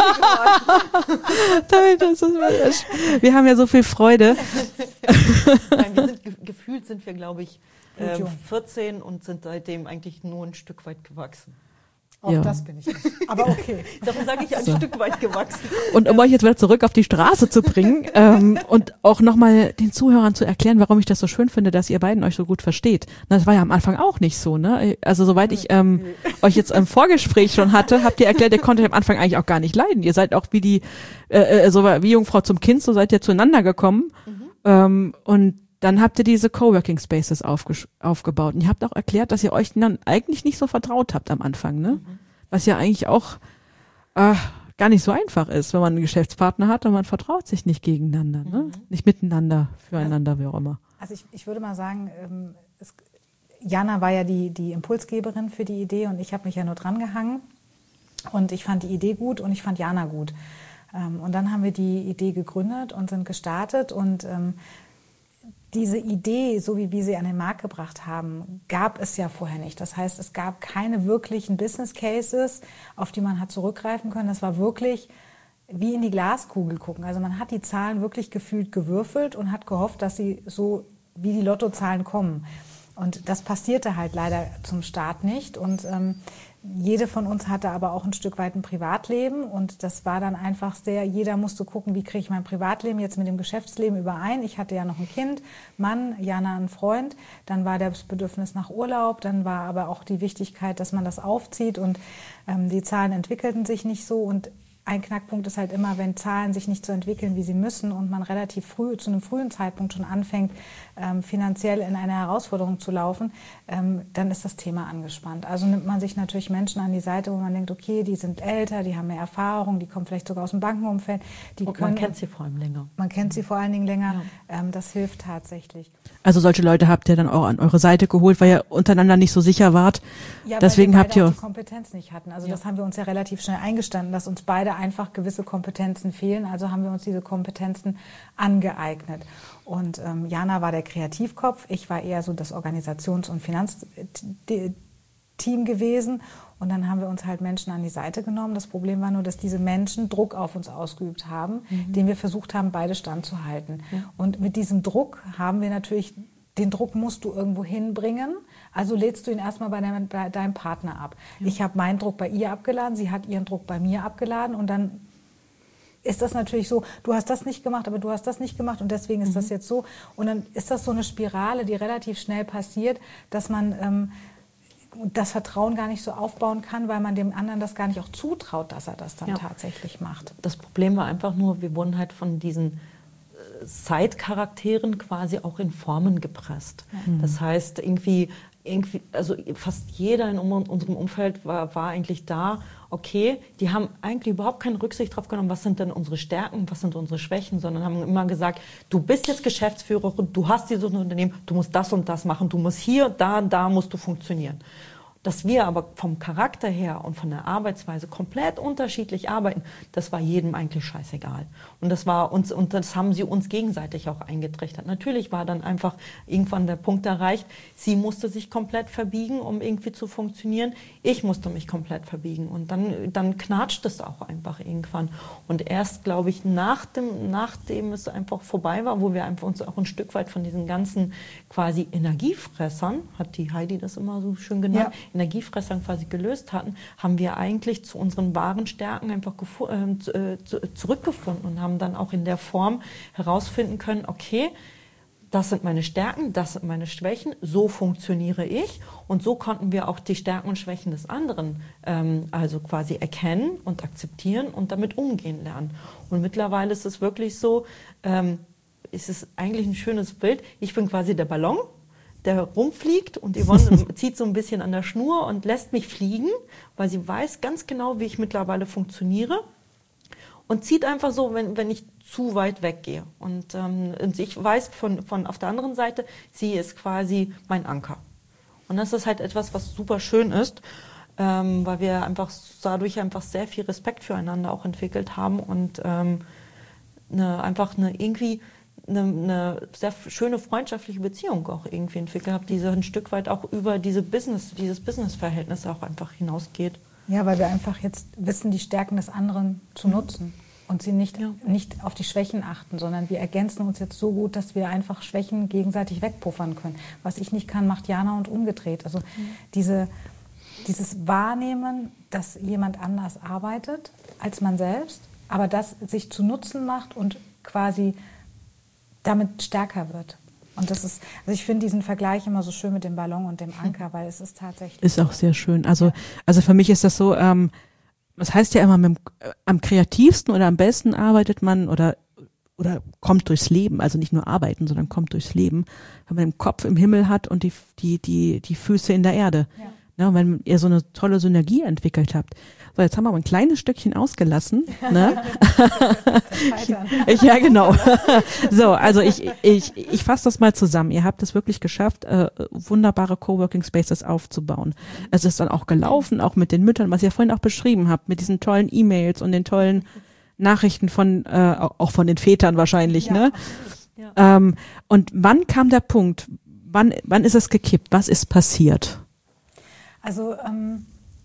Entschuldige das ist wir haben ja so viel Freude. Nein, wir sind, ge- gefühlt sind wir, glaube ich, äh, vierzehn und sind seitdem eigentlich nur ein Stück weit gewachsen. Auch Ja. das bin ich nicht. Aber okay. Darum sage ich ein So. Stück weit gewachsen. Und um euch jetzt wieder zurück auf die Straße zu bringen ähm, und auch nochmal den Zuhörern zu erklären, warum ich das so schön finde, dass ihr beiden euch so gut versteht. Das war ja am Anfang auch nicht so, ne? Also soweit ich ähm, euch jetzt im Vorgespräch schon hatte, habt ihr erklärt, ihr konntet am Anfang eigentlich auch gar nicht leiden. Ihr seid auch wie die, äh, so wie Jungfrau zum Kind, so seid ihr zueinander gekommen. Mhm. Ähm, und dann habt ihr diese Coworking Spaces aufge- aufgebaut. Und ihr habt auch erklärt, dass ihr euch dann eigentlich nicht so vertraut habt am Anfang, ne? Mhm. Was ja eigentlich auch äh, gar nicht so einfach ist, wenn man einen Geschäftspartner hat und man vertraut sich nicht gegeneinander, ne? Mhm. Nicht miteinander, füreinander, wie auch immer. Also ich, ich würde mal sagen, ähm, es, Jana war ja die, die Impulsgeberin für die Idee und ich habe mich ja nur dran gehangen. Und ich fand die Idee gut und ich fand Jana gut. Ähm, und dann haben wir die Idee gegründet und sind gestartet und ähm, diese Idee, so wie wir sie an den Markt gebracht haben, gab es ja vorher nicht. Das heißt, es gab keine wirklichen Business Cases, auf die man hat zurückgreifen können. Das war wirklich wie in die Glaskugel gucken. Also man hat die Zahlen wirklich gefühlt gewürfelt und hat gehofft, dass sie so wie die Lottozahlen kommen. Und das passierte halt leider zum Start nicht. Und ähm, jede von uns hatte aber auch ein Stück weit ein Privatleben. Und das war dann einfach sehr, jeder musste gucken, wie kriege ich mein Privatleben jetzt mit dem Geschäftsleben überein. Ich hatte ja noch ein Kind, Mann, Jana einen Freund. Dann war das Bedürfnis nach Urlaub. Dann war aber auch die Wichtigkeit, dass man das aufzieht. Und ähm, die Zahlen entwickelten sich nicht so. Und ein Knackpunkt ist halt immer, wenn Zahlen sich nicht so entwickeln, wie sie müssen und man relativ früh, zu einem frühen Zeitpunkt schon anfängt, ähm, finanziell in eine Herausforderung zu laufen, ähm, dann ist das Thema angespannt. Also nimmt man sich natürlich Menschen an die Seite, wo man denkt, okay, die sind älter, die haben mehr Erfahrung, die kommen vielleicht sogar aus dem Bankenumfeld. Die und können, man kennt sie vor allem länger. Man kennt sie vor allen Dingen länger. Ja. Ähm, das hilft tatsächlich. Also solche Leute habt ihr dann auch an eure Seite geholt, weil ihr untereinander nicht so sicher wart. Ja, Deswegen weil wir habt ihr beide auch die Kompetenz nicht hatten. Also Ja. das haben wir uns ja relativ schnell eingestanden, dass uns beide einfach gewisse Kompetenzen fehlen. Also haben wir uns diese Kompetenzen angeeignet. Und ähm, Jana war der Kreativkopf, ich war eher so das Organisations- und Finanzteam gewesen. Und dann haben wir uns halt Menschen an die Seite genommen. Das Problem war nur, dass diese Menschen Druck auf uns ausgeübt haben, mhm. den wir versucht haben, beide standzuhalten. Ja. Und mit diesem Druck haben wir natürlich, den Druck musst du irgendwo hinbringen. Also lädst du ihn erstmal bei deinem, bei deinem Partner ab. Ja. Ich habe meinen Druck bei ihr abgeladen, sie hat ihren Druck bei mir abgeladen und dann ist das natürlich so, du hast das nicht gemacht, aber du hast das nicht gemacht und deswegen ist mhm. das jetzt so. Und dann ist das so eine Spirale, die relativ schnell passiert, dass man ähm, das Vertrauen gar nicht so aufbauen kann, weil man dem anderen das gar nicht auch zutraut, dass er das dann ja. tatsächlich macht. Das Problem war einfach nur, wir wurden halt von diesen Side-Charakteren quasi auch in Formen gepresst. Mhm. Das heißt, irgendwie, irgendwie, also fast jeder in unserem Umfeld war, war eigentlich da, okay, die haben eigentlich überhaupt keine Rücksicht drauf genommen, was sind denn unsere Stärken, was sind unsere Schwächen, sondern haben immer gesagt, du bist jetzt Geschäftsführerin, du hast dieses Unternehmen, du musst das und das machen, du musst hier, da, da musst du funktionieren. Dass wir aber vom Charakter her und von der Arbeitsweise komplett unterschiedlich arbeiten, das war jedem eigentlich scheißegal. Und das war uns, und das haben sie uns gegenseitig auch eingetrichtert. Natürlich war dann einfach irgendwann der Punkt erreicht, sie musste sich komplett verbiegen, um irgendwie zu funktionieren. Ich musste mich komplett verbiegen. Und dann, dann knatscht es auch einfach irgendwann. Und erst, glaube ich, nach dem, nachdem es einfach vorbei war, wo wir einfach uns auch ein Stück weit von diesen ganzen quasi Energiefressern, hat die Heidi das immer so schön genannt, ja. Energiefressern quasi gelöst hatten, haben wir eigentlich zu unseren wahren Stärken einfach gefu- äh, zu, zurückgefunden und haben dann auch in der Form herausfinden können, okay, das sind meine Stärken, das sind meine Schwächen, so funktioniere ich und so konnten wir auch die Stärken und Schwächen des anderen ähm, also quasi erkennen und akzeptieren und damit umgehen lernen. Und mittlerweile ist es wirklich so, ähm, es ist eigentlich ein schönes Bild, ich bin quasi der Ballon, der rumfliegt und Yvonne zieht so ein bisschen an der Schnur und lässt mich fliegen, weil sie weiß ganz genau, wie ich mittlerweile funktioniere und zieht einfach so, wenn, wenn ich zu weit weggehe. Und, ähm, und ich weiß von, von auf der anderen Seite, sie ist quasi mein Anker. Und das ist halt etwas, was super schön ist, ähm, weil wir einfach dadurch einfach sehr viel Respekt füreinander auch entwickelt haben und ähm, eine, einfach eine irgendwie Eine, eine sehr schöne freundschaftliche Beziehung auch irgendwie entwickelt habe, die so ein Stück weit auch über diese Business, dieses Business-Verhältnis auch einfach hinausgeht. Ja, weil wir einfach jetzt wissen, die Stärken des anderen zu nutzen und sie nicht, ja. nicht auf die Schwächen achten, sondern wir ergänzen uns jetzt so gut, dass wir einfach Schwächen gegenseitig wegpuffern können. Was ich nicht kann, macht Jana und umgedreht. Also mhm. diese dieses Wahrnehmen, dass jemand anders arbeitet als man selbst, aber das sich zu Nutzen macht und quasi damit stärker wird. Und das ist, also ich finde diesen Vergleich immer so schön mit dem Ballon und dem Anker, weil es ist tatsächlich... Ist auch sehr schön. Also, also für mich ist das so, ähm, das heißt ja immer, mit dem, äh, am kreativsten oder am besten arbeitet man oder oder kommt durchs Leben, also nicht nur arbeiten, sondern kommt durchs Leben, wenn man den Kopf im Himmel hat und die die die die Füße in der Erde. Ja. Ne, wenn ihr so eine tolle Synergie entwickelt habt. So, jetzt haben wir aber ein kleines Stückchen ausgelassen. Ne? ich, ja, genau. So, also ich ich ich fasse das mal zusammen. Ihr habt es wirklich geschafft, äh, wunderbare Coworking Spaces aufzubauen. Es ist dann auch gelaufen, auch mit den Müttern, was ihr vorhin auch beschrieben habt, mit diesen tollen E-Mails und den tollen Nachrichten von, äh, auch von den Vätern wahrscheinlich, ja, ne? Ja. Ähm, und wann kam der Punkt? Wann, wann ist es gekippt? Was ist passiert? Also ähm,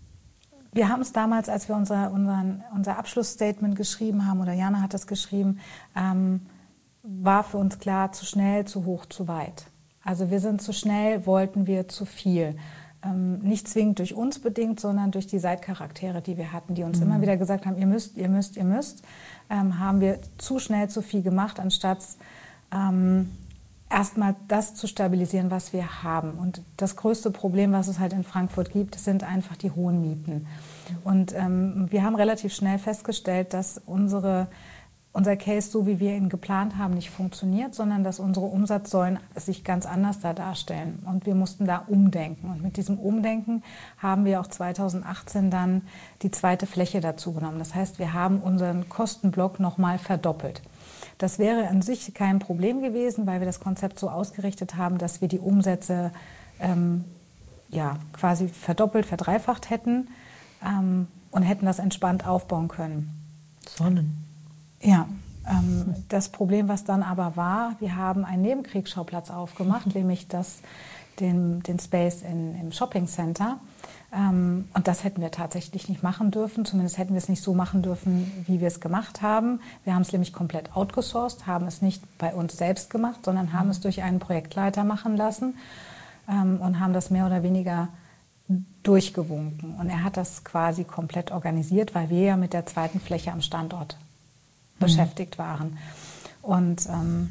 wir haben es damals, als wir unser, unseren, unser Abschlussstatement geschrieben haben, oder Jana hat das geschrieben, ähm, war für uns klar, zu schnell, zu hoch, zu weit. Also wir sind zu schnell, wollten wir zu viel. Ähm, nicht zwingend durch uns bedingt, sondern durch die Seitcharaktere, die wir hatten, die uns mhm. immer wieder gesagt haben, ihr müsst, ihr müsst, ihr müsst, ähm, haben wir zu schnell zu viel gemacht, anstatt ähm, erstmal das zu stabilisieren, was wir haben. Und das größte Problem, was es halt in Frankfurt gibt, sind einfach die hohen Mieten. Und ähm, wir haben relativ schnell festgestellt, dass unsere, unser Case, so wie wir ihn geplant haben, nicht funktioniert, sondern dass unsere Umsatzsäulen sich ganz anders da darstellen. Und wir mussten da umdenken. Und mit diesem Umdenken haben wir auch zweitausendachtzehn dann die zweite Fläche dazu genommen. Das heißt, wir haben unseren Kostenblock nochmal verdoppelt. Das wäre an sich kein Problem gewesen, weil wir das Konzept so ausgerichtet haben, dass wir die Umsätze ähm, ja, quasi verdoppelt, verdreifacht hätten ähm, und hätten das entspannt aufbauen können. Sonnen. Ja, ähm, das Problem, was dann aber war, wir haben einen Nebenkriegsschauplatz aufgemacht, mhm. nämlich das, den, den Space in, im Shopping Center. Ähm, und das hätten wir tatsächlich nicht machen dürfen. Zumindest hätten wir es nicht so machen dürfen, wie wir es gemacht haben. Wir haben es nämlich komplett outgesourced, haben es nicht bei uns selbst gemacht, sondern haben mhm. es durch einen Projektleiter machen lassen ähm, und haben das mehr oder weniger durchgewunken. Und er hat das quasi komplett organisiert, weil wir ja mit der zweiten Fläche am Standort mhm. beschäftigt waren. Und ähm,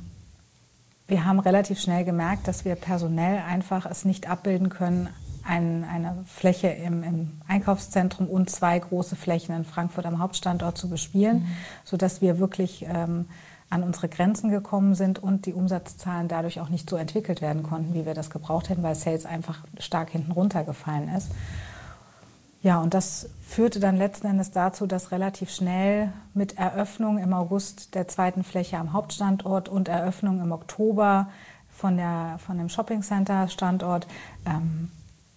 wir haben relativ schnell gemerkt, dass wir personell einfach es nicht abbilden können, ein, eine Fläche im, im Einkaufszentrum und zwei große Flächen in Frankfurt am Hauptstandort zu bespielen, mhm. sodass wir wirklich ähm, an unsere Grenzen gekommen sind und die Umsatzzahlen dadurch auch nicht so entwickelt werden konnten, wie wir das gebraucht hätten, weil Sales einfach stark hinten runtergefallen ist. Ja, und das führte dann letzten Endes dazu, dass relativ schnell mit Eröffnung im August der zweiten Fläche am Hauptstandort und Eröffnung im Oktober von, der, von dem Shopping-Center-Standort ähm,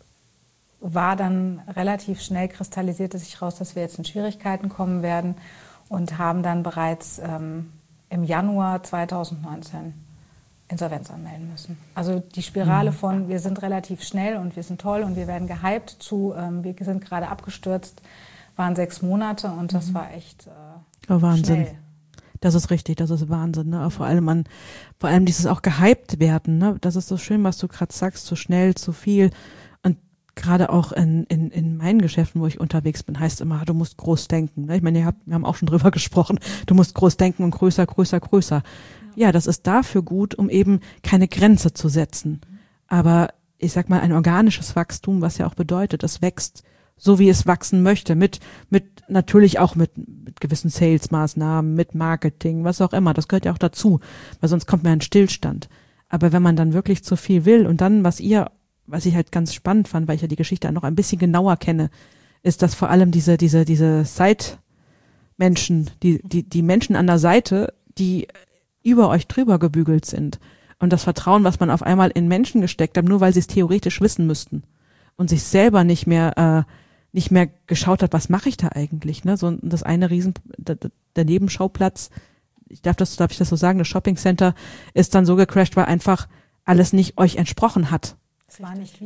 war dann relativ schnell, kristallisierte sich raus, dass wir jetzt in Schwierigkeiten kommen werden und haben dann bereits ähm, im Januar zweitausendneunzehn Insolvenz anmelden müssen. Also die Spirale von wir sind relativ schnell und wir sind toll und wir werden gehypt zu ähm, wir sind gerade abgestürzt, waren sechs Monate und das war echt äh, oh, Wahnsinn. Schnell. Das ist richtig, das ist Wahnsinn. Ne? Vor allem an, vor allem dieses auch gehypt werden. Ne? Das ist so schön, was du gerade sagst, zu schnell, zu viel. Und gerade auch in, in, in meinen Geschäften, wo ich unterwegs bin, heißt immer, du musst groß denken. Ne? Ich meine, ihr habt, wir haben auch schon drüber gesprochen, du musst groß denken und größer, größer, größer. Ja, das ist dafür gut, um eben keine Grenze zu setzen. Aber ich sag mal, ein organisches Wachstum, was ja auch bedeutet, es wächst so, wie es wachsen möchte, mit, mit, natürlich auch mit, mit gewissen Sales-Maßnahmen, mit Marketing, was auch immer. Das gehört ja auch dazu, weil sonst kommt man in Stillstand. Aber wenn man dann wirklich zu viel will und dann, was ihr, was ich halt ganz spannend fand, weil ich ja die Geschichte noch ein bisschen genauer kenne, ist, dass vor allem diese, diese, diese Side-Menschen, die, die, die Menschen an der Seite, die über euch drüber gebügelt sind und das Vertrauen, was man auf einmal in Menschen gesteckt hat, nur weil sie es theoretisch wissen müssten und sich selber nicht mehr, äh, nicht mehr geschaut hat, was mache ich da eigentlich, ne? So das eine Riesen, der, der Nebenschauplatz, ich darf das, darf ich das so sagen, das Shopping Center ist dann so gecrashed, weil einfach alles nicht euch entsprochen hat. Es war nicht wir.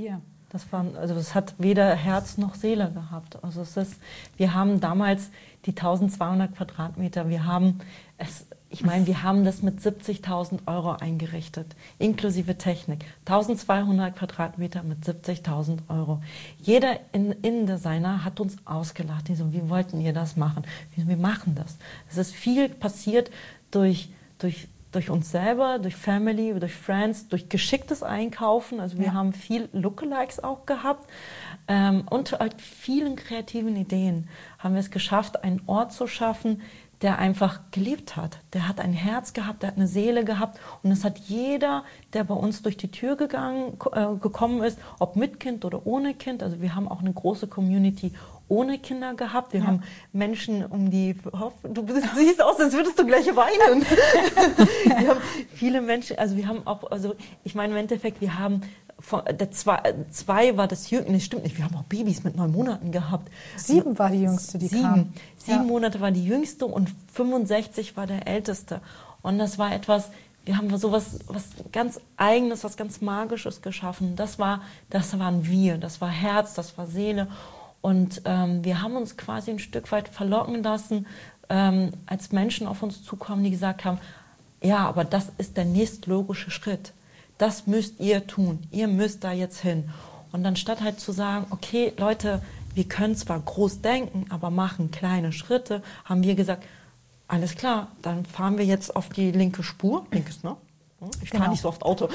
Das war, also es hat weder Herz noch Seele gehabt. Also es ist, wir haben damals die eintausendzweihundert Quadratmeter, wir haben es, ich meine, wir haben das mit siebzigtausend Euro eingerichtet, inklusive Technik. eintausendzweihundert Quadratmeter mit siebzigtausend Euro. Jeder Innendesigner hat uns ausgelacht. Die so, wie wollten ihr das machen? Wir machen das. Es ist viel passiert durch, durch, durch uns selber, durch Family, durch Friends, durch geschicktes Einkaufen. Also wir ja. haben viel Lookalikes auch gehabt. Ähm, und halt vielen kreativen Ideen haben wir es geschafft, einen Ort zu schaffen, der einfach geliebt hat. Der hat ein Herz gehabt, der hat eine Seele gehabt und es hat jeder, der bei uns durch die Tür gegangen, äh, gekommen ist, ob mit Kind oder ohne Kind, also wir haben auch eine große Community ohne Kinder gehabt. Wir ja. haben Menschen um die, du siehst aus, als würdest du gleich weinen. Wir haben viele Menschen, also wir haben auch, also ich meine im Endeffekt, wir haben Von, der zwei, zwei war das jüngste, nee, stimmt nicht, wir haben auch Babys mit neun Monaten gehabt. Sieben war die jüngste, die sieben, kam. Sieben ja. Monate war die jüngste und fünfundsechzig war der älteste. Und das war etwas, wir haben so was, was ganz Eigenes, was ganz Magisches geschaffen. Das war, das waren wir, das war Herz, das war Seele. Und ähm, wir haben uns quasi ein Stück weit verlocken lassen, ähm, als Menschen auf uns zukommen, die gesagt haben, ja, aber das ist der nächstlogische Schritt. Das müsst ihr tun. Ihr müsst da jetzt hin. Und anstatt halt zu sagen, okay, Leute, wir können zwar groß denken, aber machen kleine Schritte, haben wir gesagt, alles klar, dann fahren wir jetzt auf die linke Spur. Linkes, ne? Ich fahre genau. nicht so oft Auto.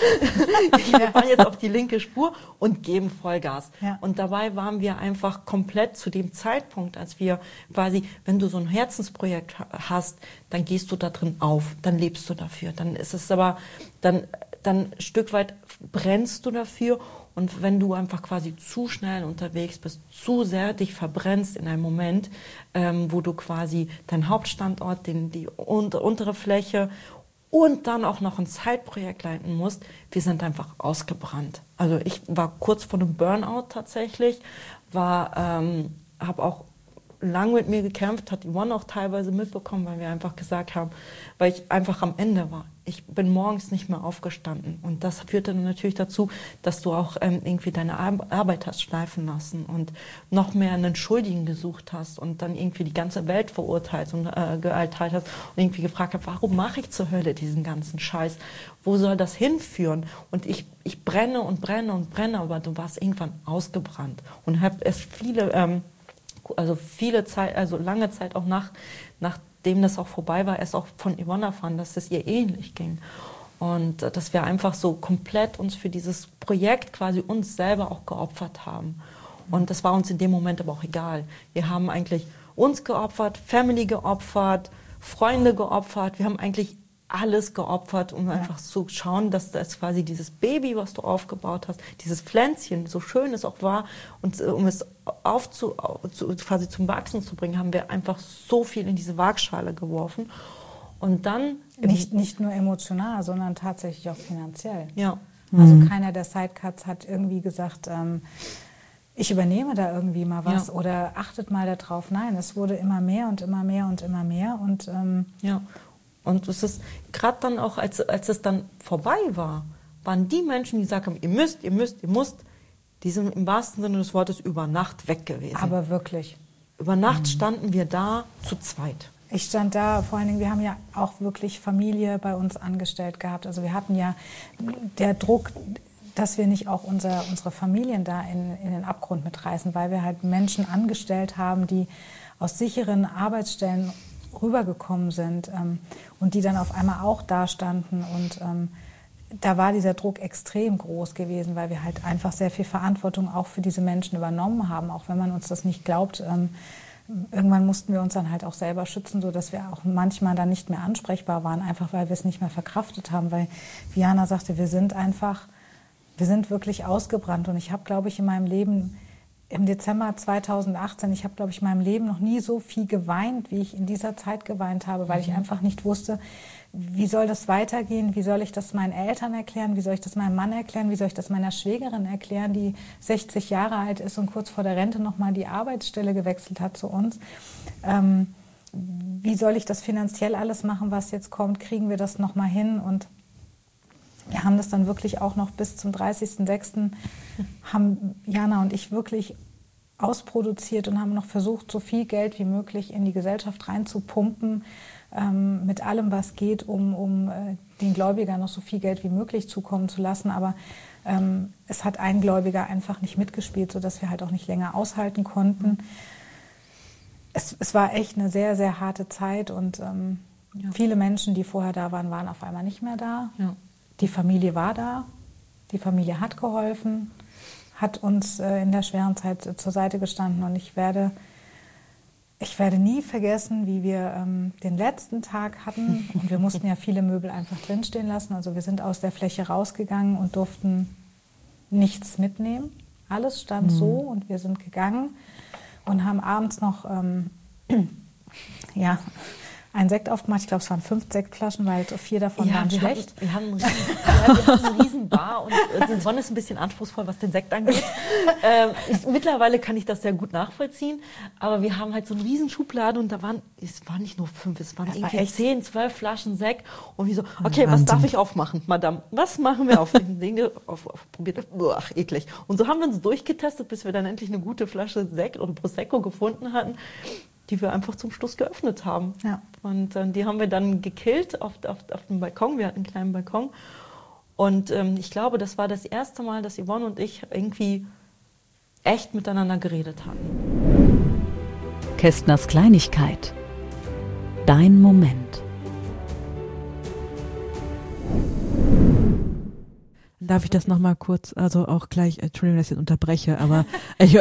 Wir fahren jetzt auf die linke Spur und geben Vollgas. Ja. Und dabei waren wir einfach komplett zu dem Zeitpunkt, als wir quasi, wenn du so ein Herzensprojekt hast, dann gehst du da drin auf, dann lebst du dafür. Dann ist es aber, dann dann ein Stück weit brennst du dafür und wenn du einfach quasi zu schnell unterwegs bist, zu sehr dich verbrennst in einem Moment, ähm, wo du quasi deinen Hauptstandort, den, die unter, untere Fläche und dann auch noch ein Zeitprojekt leiten musst, wir sind einfach ausgebrannt. Also ich war kurz vor dem Burnout tatsächlich, war, ähm, habe auch lang mit mir gekämpft, hat Yvonne auch teilweise mitbekommen, weil wir einfach gesagt haben, weil ich einfach am Ende war. Ich bin morgens nicht mehr aufgestanden und das führte dann natürlich dazu, dass du auch ähm, irgendwie deine Arbeit hast schleifen lassen und noch mehr einen Schuldigen gesucht hast und dann irgendwie die ganze Welt verurteilt und äh, geurteilt hast und irgendwie gefragt hast, warum mache ich zur Hölle diesen ganzen Scheiß? Wo soll das hinführen? Und ich, ich brenne und brenne und brenne, aber du warst irgendwann ausgebrannt und habe es viele, ähm, also viele Zeit, also lange Zeit auch nach, nach dem das auch vorbei war, erst auch von Yvonne erfahren, dass es ihr ähnlich ging. Und dass wir einfach so komplett uns für dieses Projekt quasi uns selber auch geopfert haben. Und das war uns in dem Moment aber auch egal. Wir haben eigentlich uns geopfert, Family geopfert, Freunde geopfert. Wir haben eigentlich alles geopfert, um ja. einfach zu schauen, dass das quasi dieses Baby, was du aufgebaut hast, dieses Pflänzchen, so schön es auch war, und um es aufzu, zu, quasi zum Wachsen zu bringen, haben wir einfach so viel in diese Waagschale geworfen. Und dann... Nicht, nicht nur emotional, sondern tatsächlich auch finanziell. Ja. Also Mhm. keiner der Sidecuts hat irgendwie gesagt, ähm, ich übernehme da irgendwie mal was Ja. oder achtet mal darauf. Nein, es wurde immer mehr und immer mehr und immer mehr. Und ähm, ja. Und es ist gerade dann auch, als, als es dann vorbei war, waren die Menschen, die gesagt haben, ihr müsst, ihr müsst, ihr müsst, die sind im wahrsten Sinne des Wortes über Nacht weg gewesen. aber wirklich. Über Nacht standen wir da zu zweit. Ich stand da, vor allen Dingen, wir haben ja auch wirklich Familie bei uns angestellt gehabt. Also wir hatten ja der Druck, dass wir nicht auch unser, unsere Familien da in, in den Abgrund mitreißen, weil wir halt Menschen angestellt haben, die aus sicheren Arbeitsstellen rübergekommen sind ähm, und die dann auf einmal auch da standen. Und ähm, da war dieser Druck extrem groß gewesen, weil wir halt einfach sehr viel Verantwortung auch für diese Menschen übernommen haben, auch wenn man uns das nicht glaubt. Ähm, irgendwann mussten wir uns dann halt auch selber schützen, sodass wir auch manchmal dann nicht mehr ansprechbar waren, einfach weil wir es nicht mehr verkraftet haben. Weil, wie Jana sagte, wir sind einfach, wir sind wirklich ausgebrannt. Und ich habe, glaube ich, in meinem Leben im Dezember zweitausendachtzehn, ich habe, glaube ich, in meinem Leben noch nie so viel geweint, wie ich in dieser Zeit geweint habe, weil ich einfach nicht wusste, wie soll das weitergehen, wie soll ich das meinen Eltern erklären, wie soll ich das meinem Mann erklären, wie soll ich das meiner Schwägerin erklären, die sechzig Jahre alt ist und kurz vor der Rente nochmal die Arbeitsstelle gewechselt hat zu uns. Ähm, wie soll ich das finanziell alles machen, was jetzt kommt, kriegen wir das nochmal hin? Und wir haben das dann wirklich auch noch bis zum dreißigsten sechsten haben Jana und ich wirklich ausproduziert und haben noch versucht, so viel Geld wie möglich in die Gesellschaft reinzupumpen, ähm, mit allem, was geht, um, um äh, den Gläubigern noch so viel Geld wie möglich zukommen zu lassen. Aber ähm, es hat ein Gläubiger einfach nicht mitgespielt, sodass wir halt auch nicht länger aushalten konnten. Es, es war echt eine sehr, sehr harte Zeit und ähm, ja. viele Menschen, die vorher da waren, waren auf einmal nicht mehr da. Ja. Die Familie war da, die Familie hat geholfen, hat uns äh, in der schweren Zeit äh, zur Seite gestanden und ich werde, ich werde nie vergessen, wie wir ähm, den letzten Tag hatten und wir mussten ja viele Möbel einfach drinstehen lassen. Also wir sind aus der Fläche rausgegangen und durften nichts mitnehmen. Alles stand mhm. so und wir sind gegangen und haben abends noch ähm, ja, einen Sekt aufgemacht. Ich glaube, es waren fünf Sektflaschen, weil vier davon ja, waren wir schlecht. Hatten, wir, haben einen riesen, ja, wir haben einen riesen Bar und äh, die Sonne ist ein bisschen anspruchsvoll, was den Sekt angeht. ähm, ich, mittlerweile kann ich das sehr gut nachvollziehen, aber wir haben halt so eine riesen Schublade und da waren, es waren nicht nur fünf, es waren das irgendwie war zehn, zwölf Flaschen Sekt und wir so, okay, Wahnsinn. Was darf ich aufmachen, Madame? Was machen wir auf? auf, auf probiert, ach, eklig. Und so haben wir uns durchgetestet, bis wir dann endlich eine gute Flasche Sekt oder Prosecco gefunden hatten, die wir einfach zum Schluss geöffnet haben. Ja. Und äh, die haben wir dann gekillt auf, auf, auf dem Balkon. Wir hatten einen kleinen Balkon. Und ähm, ich glaube, das war das erste Mal, dass Yvonne und ich irgendwie echt miteinander geredet haben. Kästners Kleinigkeit. Dein Moment. Darf ich das nochmal kurz, also auch gleich, Entschuldigung, dass ich jetzt unterbreche, aber ich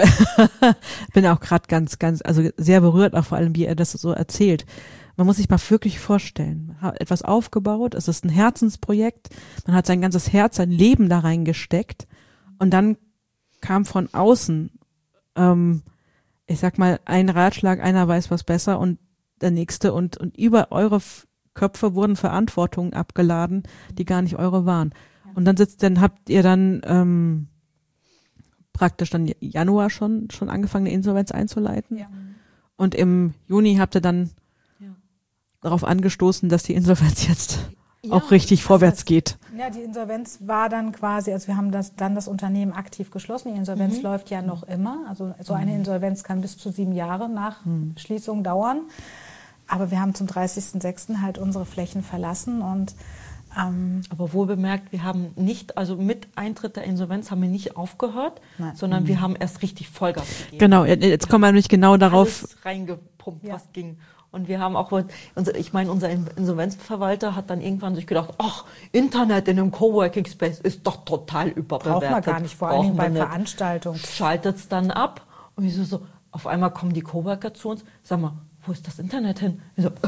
bin auch gerade ganz, ganz, also sehr berührt, auch vor allem, wie er das so erzählt. Man muss sich mal wirklich vorstellen, man hat etwas aufgebaut, es ist ein Herzensprojekt, man hat sein ganzes Herz, sein Leben da reingesteckt und dann kam von außen, ähm, ich sag mal, ein Ratschlag, einer weiß was besser und der nächste und, und über eure Köpfe wurden Verantwortungen abgeladen, die gar nicht eure waren. Und dann sitzt, dann habt ihr dann ähm, praktisch dann Januar schon schon angefangen, eine Insolvenz einzuleiten. Ja. Und im Juni habt ihr dann ja. darauf angestoßen, dass die Insolvenz jetzt ja. auch richtig vorwärts das heißt, geht. Ja, die Insolvenz war dann quasi, also wir haben das dann das Unternehmen aktiv geschlossen. Die Insolvenz mhm. läuft ja noch immer. Also so eine Insolvenz kann bis zu sieben Jahre nach mhm. Schließung dauern. Aber wir haben zum dreißigsten sechsten halt unsere Flächen verlassen und aber wohl bemerkt, wir haben nicht, also mit Eintritt der Insolvenz haben wir nicht aufgehört, Nein. sondern mhm. wir haben erst richtig Vollgas gegeben. Genau, jetzt kommen wir nämlich genau darauf. Alles reingepumpt, ja. was ging. Und wir haben auch, ich meine, unser Insolvenzverwalter hat dann irgendwann sich gedacht, ach, Internet in einem Coworking Space ist doch total überbewertet. Braucht man gar nicht, vor allem bei Veranstaltungen. Schaltet es dann ab und wir so, so, auf einmal kommen die Coworker zu uns, sag mal, wo ist das Internet hin? Wir so, äh,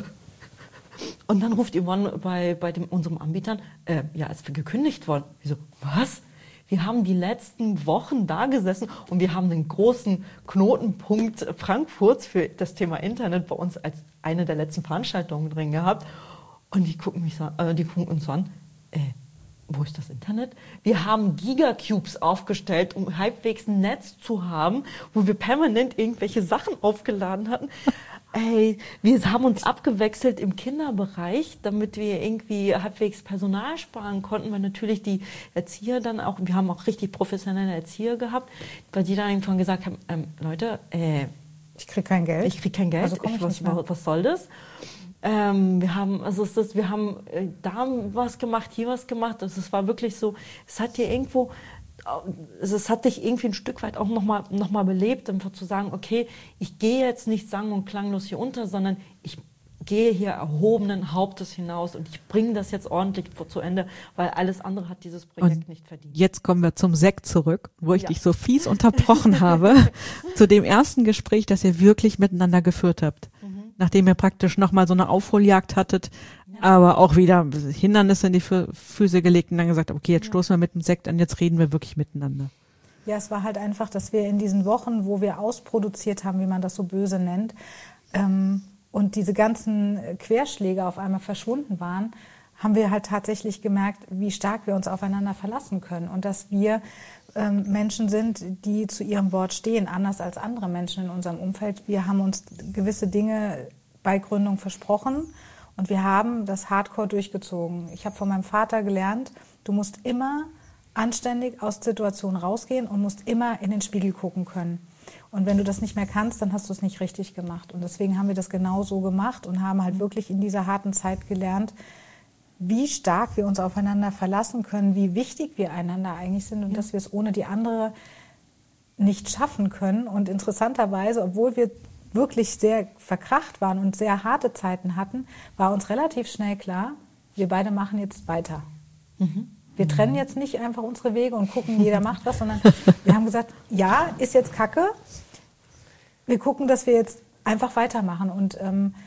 Und dann ruft Yvonne bei, bei dem, unserem Anbietern, äh, ja, es ist gekündigt worden. Ich so, was? Wir haben die letzten Wochen da gesessen und wir haben den großen Knotenpunkt Frankfurts für das Thema Internet bei uns als eine der letzten Veranstaltungen drin gehabt. Und die gucken mich so, äh, die gucken uns so an, äh, wo ist das Internet? Wir haben Gigacubes aufgestellt, um halbwegs ein Netz zu haben, wo wir permanent irgendwelche Sachen aufgeladen hatten. Ey, wir haben uns abgewechselt im Kinderbereich, damit wir irgendwie halbwegs Personal sparen konnten, weil natürlich die Erzieher dann auch, wir haben auch richtig professionelle Erzieher gehabt, weil die dann irgendwann gesagt haben, ähm, Leute, äh, ich krieg kein Geld. Ich krieg kein Geld, also ich, was, was soll das? Ähm, wir haben, also es ist, wir haben äh, da was gemacht, hier was gemacht. Also es war wirklich so, es hat dir irgendwo, also es hat dich irgendwie ein Stück weit auch nochmal noch mal belebt, einfach zu sagen, okay, ich gehe jetzt nicht sang- und klanglos hier unter, sondern ich gehe hier erhobenen Hauptes hinaus und ich bringe das jetzt ordentlich zu Ende, weil alles andere hat dieses Projekt und nicht verdient. Jetzt kommen wir zum Sekt zurück, wo ich ja. dich so fies unterbrochen habe, zu dem ersten Gespräch, das ihr wirklich miteinander geführt habt. Mhm. Nachdem ihr praktisch nochmal so eine Aufholjagd hattet, ja. aber auch wieder Hindernisse in die Füße gelegt und dann gesagt, okay, jetzt ja. stoßen wir mit dem Sekt an, jetzt reden wir wirklich miteinander. Ja, es war halt einfach, dass wir in diesen Wochen, wo wir ausproduziert haben, wie man das so böse nennt, ähm, und diese ganzen Querschläge auf einmal verschwunden waren, haben wir halt tatsächlich gemerkt, wie stark wir uns aufeinander verlassen können und dass wir ähm, Menschen sind, die zu ihrem Wort stehen, anders als andere Menschen in unserem Umfeld. Wir haben uns gewisse Dinge bei Gründung versprochen und wir haben das Hardcore durchgezogen. Ich habe von meinem Vater gelernt, Du musst immer anständig aus Situationen rausgehen und musst immer in den Spiegel gucken können. Und wenn du das nicht mehr kannst, dann hast du es nicht richtig gemacht. Und deswegen haben wir das genau so gemacht und haben halt wirklich in dieser harten Zeit gelernt, wie stark wir uns aufeinander verlassen können, wie wichtig wir einander eigentlich sind und ja. dass wir es ohne die andere nicht schaffen können. Und interessanterweise, obwohl wir wirklich sehr verkracht waren und sehr harte Zeiten hatten, war uns relativ schnell klar, wir beide machen jetzt weiter. Mhm. Wir trennen jetzt nicht einfach unsere Wege und gucken, jeder macht was, sondern wir haben gesagt, ja, ist jetzt Kacke. Wir gucken, dass wir jetzt einfach weitermachen und ähm,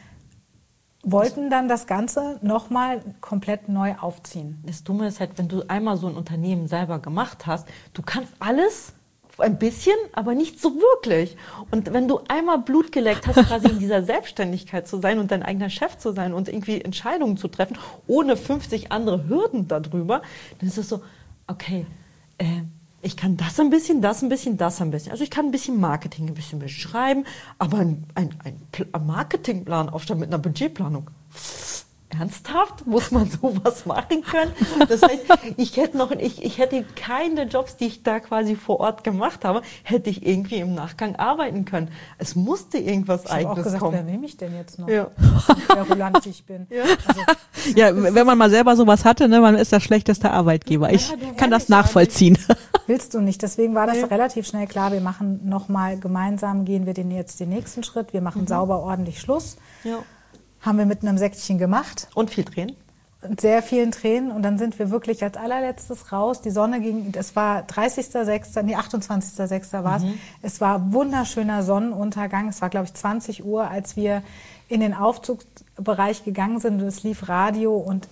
wollten dann das Ganze nochmal komplett neu aufziehen. Das Dumme ist halt, wenn du einmal so ein Unternehmen selber gemacht hast, du kannst alles ein bisschen, aber nicht so wirklich. Und wenn du einmal Blut geleckt hast, quasi in dieser Selbstständigkeit zu sein und dein eigener Chef zu sein und irgendwie Entscheidungen zu treffen, ohne fünfzig andere Hürden darüber, dann ist es so, okay, äh, ich kann das ein bisschen, das ein bisschen, das ein bisschen. Also ich kann ein bisschen Marketing ein bisschen beschreiben, aber ein, ein, ein Marketingplan aufstellen mit einer Budgetplanung. Ernsthaft? Muss man sowas machen können? Das heißt, ich hätte noch, ich, ich hätte keine Jobs, die ich da quasi vor Ort gemacht habe, hätte ich irgendwie im Nachgang arbeiten können. Es musste irgendwas ich Eigenes auch gesagt, kommen. Wer nehme ich denn jetzt noch? Ja. Wer Roland ich bin. Ja. Also, Ja, wenn man mal selber sowas hatte, ne, man ist der schlechteste Arbeitgeber. Ich Ja, du kann das ehrlich, nachvollziehen. willst du nicht. Deswegen war das Nee. relativ schnell klar, wir machen nochmal gemeinsam, gehen wir den jetzt den nächsten Schritt. Wir machen sauber, ordentlich Schluss. Ja. Haben wir mit einem Säckchen gemacht. Und viel drehen. Und sehr vielen Tränen. Und dann sind wir wirklich als allerletztes raus. Die Sonne ging, es war dreißigster sechster, nee, achtundzwanzigster sechster war es. Mhm. Es war wunderschöner Sonnenuntergang. Es war, glaube ich, zwanzig Uhr, als wir in den Aufzugsbereich gegangen sind. Und es lief Radio. Und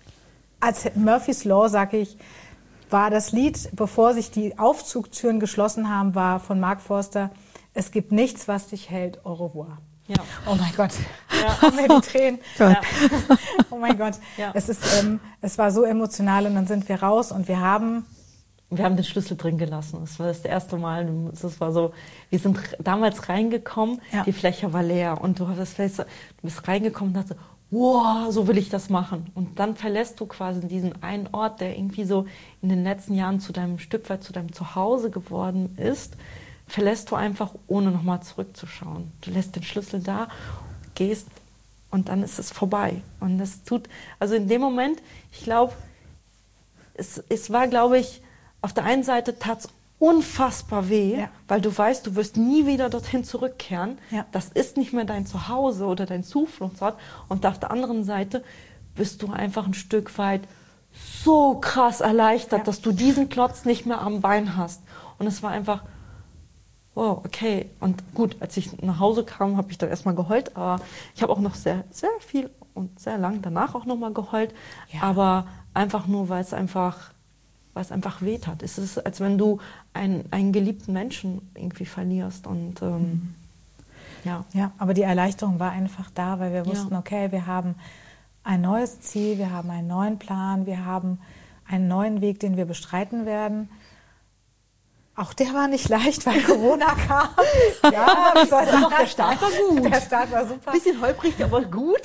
als Murphy's Law, sage ich, war das Lied, bevor sich die Aufzugtüren geschlossen haben, war von Mark Forster, es gibt nichts, was dich hält, au revoir. Ja. Oh mein Gott, Ja. haben wir die Tränen. Gott. Ja. Oh mein Gott, Ja. es, ist, ähm, es war so emotional und dann sind wir raus und wir haben... Wir haben den Schlüssel drin gelassen. Das war das erste Mal. Das war so, wir sind damals reingekommen, Ja. die Fläche war leer und du hast du bist reingekommen und dachte, wow, so will ich das machen. Und dann verlässt du quasi diesen einen Ort, der irgendwie so in den letzten Jahren zu deinem Stück weit zu deinem Zuhause geworden ist, verlässt du einfach, ohne nochmal zurückzuschauen. Du lässt den Schlüssel da, gehst und dann ist es vorbei. Und das tut, also in dem Moment, ich glaube, es, es war, glaube ich, auf der einen Seite tat es unfassbar weh, Ja. weil du weißt, du wirst nie wieder dorthin zurückkehren. Ja. Das ist nicht mehr dein Zuhause oder dein Zufluchtsort. Und auf der anderen Seite bist du einfach ein Stück weit so krass erleichtert, Ja. dass du diesen Klotz nicht mehr am Bein hast. Und es war einfach, wow, okay. Und gut, als ich nach Hause kam, habe ich dann erstmal geheult. Aber ich habe auch noch sehr, sehr viel und sehr lang danach auch nochmal geheult. Ja. Aber einfach nur, weil es einfach... weil es einfach wehtat. Es ist, als wenn du einen, einen geliebten Menschen irgendwie verlierst. Und ähm, Mhm. ja. Ja, aber die Erleichterung war einfach da, weil wir Ja. wussten, okay, wir haben ein neues Ziel, wir haben einen neuen Plan, wir haben einen neuen Weg, den wir bestreiten werden. Auch der war nicht leicht, weil Corona kam. Ja, wie soll ich sagen? Der Start war gut. Der Start war super. Bisschen holprig, aber gut.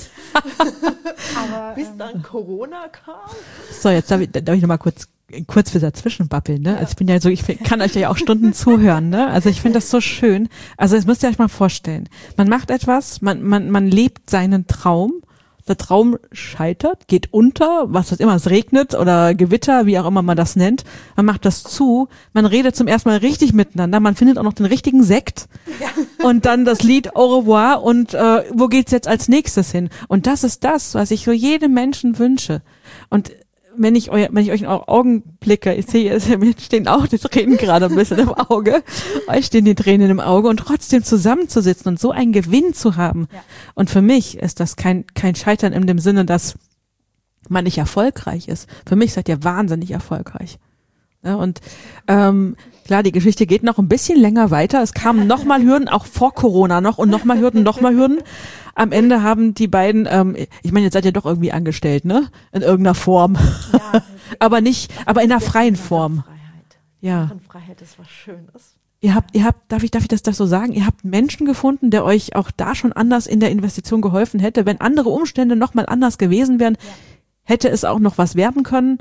Aber, Bis ähm, dann Corona kam. So, jetzt darf ich, darf ich noch mal kurz kurz für dazwischen babbeln, ne? Also ich bin ja so, ich kann euch ja auch Stunden zuhören, ne? Also ich finde das so schön. Also das müsst ihr euch mal vorstellen. Man macht etwas, man man man lebt seinen Traum. Der Traum scheitert, geht unter, was das immer, es regnet oder Gewitter, wie auch immer man das nennt. Man macht das zu, man redet zum ersten Mal richtig miteinander, man findet auch noch den richtigen Sekt ja. und dann das Lied Au revoir und äh, wo geht's jetzt als nächstes hin? Und das ist das, was ich so jedem Menschen wünsche. Und wenn ich euer, wenn ich euch in eure Augen blicke, ich sehe, mir stehen auch die Tränen gerade ein bisschen im Auge, euch stehen die Tränen im Auge und trotzdem zusammenzusitzen und so einen Gewinn zu haben. Ja. Und für mich ist das kein, kein Scheitern in dem Sinne, dass man nicht erfolgreich ist. Für mich seid ihr wahnsinnig erfolgreich. Ja, und ähm, klar, die Geschichte geht noch ein bisschen länger weiter. Es kamen nochmal Hürden, auch vor Corona noch und nochmal Hürden, nochmal Hürden. Am Ende haben die beiden, ähm, ich meine, jetzt seid ihr doch irgendwie angestellt, ne? In irgendeiner Form. Ja. aber nicht, aber in einer freien Form. Freiheit. Ja. Freiheit ist was Schönes. Ihr habt, ihr habt, darf ich, darf ich das, das so sagen? Ihr habt Menschen gefunden, der euch auch da schon anders in der Investition geholfen hätte. Wenn andere Umstände nochmal anders gewesen wären, Ja. hätte es auch noch was werden können.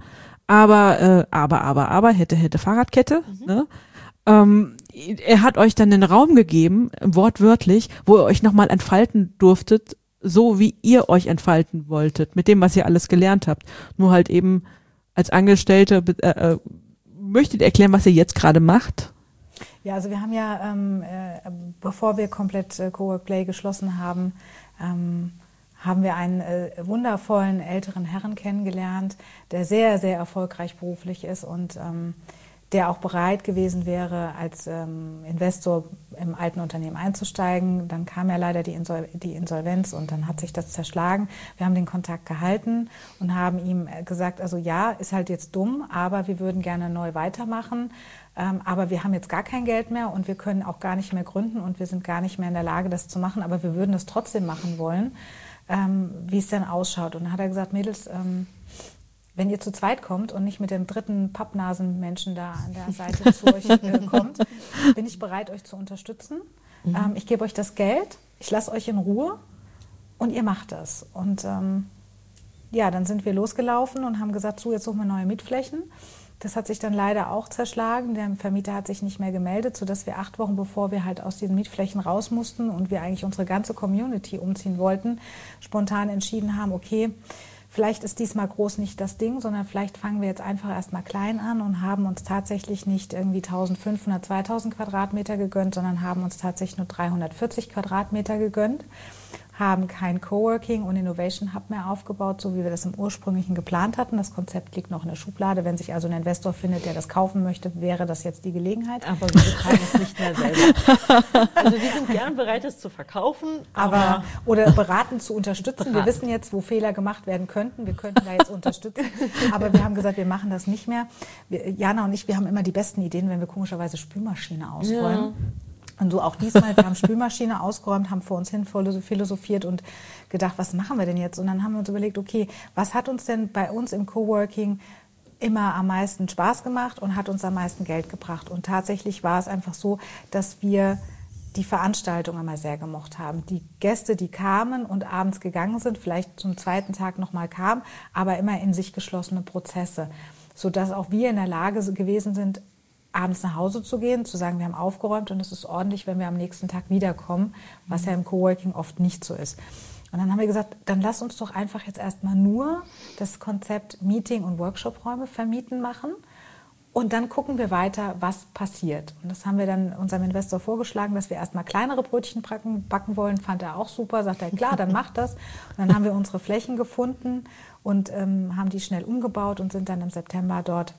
aber, äh, aber, aber, aber, hätte, hätte, Fahrradkette, mhm. ne? Ähm, er hat euch dann den Raum gegeben, wortwörtlich, wo ihr euch nochmal entfalten durftet, so wie ihr euch entfalten wolltet, mit dem, was ihr alles gelernt habt. Nur halt eben als Angestellte, äh, möchtet ihr erklären, was ihr jetzt gerade macht? Ja, also wir haben ja, ähm, äh, bevor wir komplett äh, Cowork Play geschlossen haben, ähm, haben wir einen äh, wundervollen älteren Herrn kennengelernt, der sehr, sehr erfolgreich beruflich ist und ähm, der auch bereit gewesen wäre, als ähm, Investor im alten Unternehmen einzusteigen. Dann kam ja leider die, Insol- die Insolvenz und dann hat sich das zerschlagen. Wir haben den Kontakt gehalten und haben ihm gesagt, also ja, ist halt jetzt dumm, aber wir würden gerne neu weitermachen. Ähm, aber wir haben jetzt gar kein Geld mehr und wir können auch gar nicht mehr gründen und wir sind gar nicht mehr in der Lage, das zu machen, aber wir würden das trotzdem machen wollen, ähm, wie es denn ausschaut. Und dann hat er gesagt, Mädels, ähm, wenn ihr zu zweit kommt und nicht mit dem dritten Pappnasenmenschen da an der Seite zu euch äh, kommt, bin ich bereit, euch zu unterstützen. Mhm. Ähm, ich gebe euch das Geld, ich lasse euch in Ruhe und ihr macht das. Und ähm, ja, dann sind wir losgelaufen und haben gesagt, so, jetzt suchen wir neue Mietflächen. Das hat sich dann leider auch zerschlagen. Der Vermieter hat sich nicht mehr gemeldet, sodass wir acht Wochen, bevor wir halt aus diesen Mietflächen raus mussten und wir eigentlich unsere ganze Community umziehen wollten, spontan entschieden haben, okay, vielleicht ist diesmal groß nicht das Ding, sondern vielleicht fangen wir jetzt einfach erstmal klein an und haben uns tatsächlich nicht irgendwie eintausendfünfhundert, zweitausend Quadratmeter gegönnt, sondern haben uns tatsächlich nur dreihundertvierzig Quadratmeter gegönnt, haben kein Coworking und Innovation Hub mehr aufgebaut, so wie wir das im ursprünglichen geplant hatten. Das Konzept liegt noch in der Schublade. Wenn sich also ein Investor findet, der das kaufen möchte, wäre das jetzt die Gelegenheit. Aber wir betreiben es nicht mehr selber. Also wir sind gern bereit, es zu verkaufen. Aber, aber oder beraten zu unterstützen. Beraten. Wir wissen jetzt, wo Fehler gemacht werden könnten. Wir könnten da jetzt unterstützen. Aber wir haben gesagt, wir machen das nicht mehr. Wir, Jana und ich, wir haben immer die besten Ideen, wenn wir komischerweise Spülmaschine ausräumen. Ja. Und so auch diesmal, wir haben Spülmaschine ausgeräumt, haben vor uns hin philosophiert und gedacht, was machen wir denn jetzt? Und dann haben wir uns überlegt, okay, was hat uns denn bei uns im Coworking immer am meisten Spaß gemacht und hat uns am meisten Geld gebracht? Und tatsächlich war es einfach so, dass wir die Veranstaltung immer sehr gemocht haben. Die Gäste, die kamen und abends gegangen sind, vielleicht zum zweiten Tag nochmal kamen, aber immer in sich geschlossene Prozesse, sodass auch wir in der Lage gewesen sind, abends nach Hause zu gehen, zu sagen, wir haben aufgeräumt und es ist ordentlich, wenn wir am nächsten Tag wiederkommen, was ja im Coworking oft nicht so ist. Und dann haben wir gesagt, dann lass uns doch einfach jetzt erstmal nur das Konzept Meeting- und Workshop-Räume vermieten machen und dann gucken wir weiter, was passiert. Und das haben wir dann unserem Investor vorgeschlagen, dass wir erstmal kleinere Brötchen backen, backen wollen, fand er auch super, sagt er, klar, dann macht das. Und dann haben wir unsere Flächen gefunden und ähm, haben die schnell umgebaut und sind dann im September dort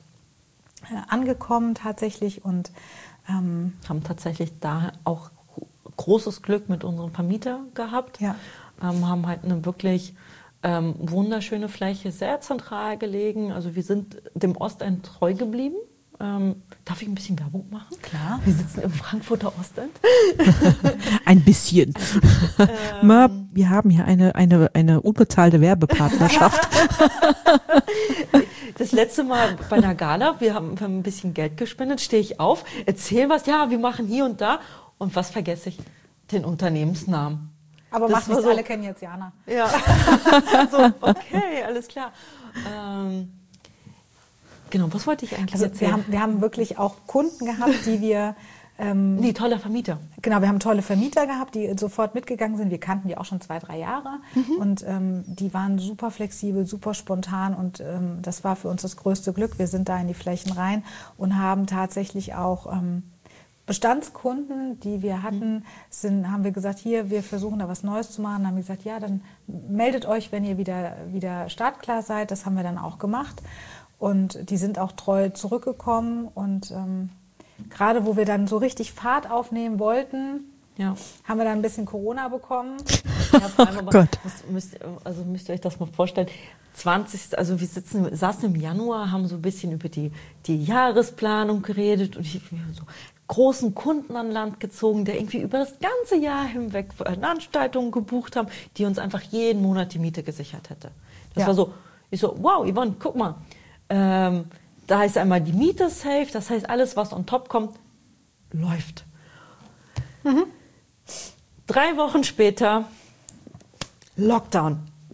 angekommen tatsächlich und ähm, haben tatsächlich da auch großes Glück mit unserem Vermieter gehabt. Ja. Ähm, haben halt eine wirklich ähm, wunderschöne Fläche, sehr zentral gelegen. Also wir sind dem Ostend treu geblieben. Ähm, darf ich ein bisschen Werbung machen? Klar. Wir sitzen im Frankfurter Ostend. Ein bisschen. Ähm, wir haben hier eine, eine, eine unbezahlte Werbepartnerschaft. Das letzte Mal bei einer Gala, wir haben, wir haben ein bisschen Geld gespendet, stehe ich auf, erzähle was, ja, wir machen hier und da. Und was vergesse ich? Den Unternehmensnamen. Aber macht nichts, so, alle kennen jetzt Jana. Ja, so, okay, alles klar. Ähm, Genau, was wollte ich eigentlich also erzählen? Wir haben, wir haben wirklich auch Kunden gehabt, die wir... Ähm, nee, tolle Vermieter. Genau, wir haben tolle Vermieter gehabt, die sofort mitgegangen sind. Wir kannten die auch schon zwei, drei Jahre. Mhm. Und ähm, die waren super flexibel, super spontan. Und ähm, das war für uns das größte Glück. Wir sind da in die Flächen rein und haben tatsächlich auch... Ähm, Bestandskunden, die wir hatten, sind, haben wir gesagt, hier, wir versuchen da was Neues zu machen. Dann haben wir gesagt, ja, dann meldet euch, wenn ihr wieder, wieder startklar seid. Das haben wir dann auch gemacht. Und die sind auch treu zurückgekommen. Und ähm, gerade wo wir dann so richtig Fahrt aufnehmen wollten, ja. haben wir dann ein bisschen Corona bekommen. Ja, vor allem, oh Gott. Müsst, also müsst ihr euch das mal vorstellen. zwanzig, also wir sitzen, saßen im Januar, haben so ein bisschen über die, die Jahresplanung geredet und ich habe so großen Kunden an Land gezogen, der irgendwie über das ganze Jahr hinweg Veranstaltungen gebucht haben, die uns einfach jeden Monat die Miete gesichert hätte. Das ja. war so, ich so, wow, Yvonne, guck mal, ähm, da ist einmal die Miete safe, das heißt, alles, was on top kommt, läuft. Mhm. Drei Wochen später, Lockdown.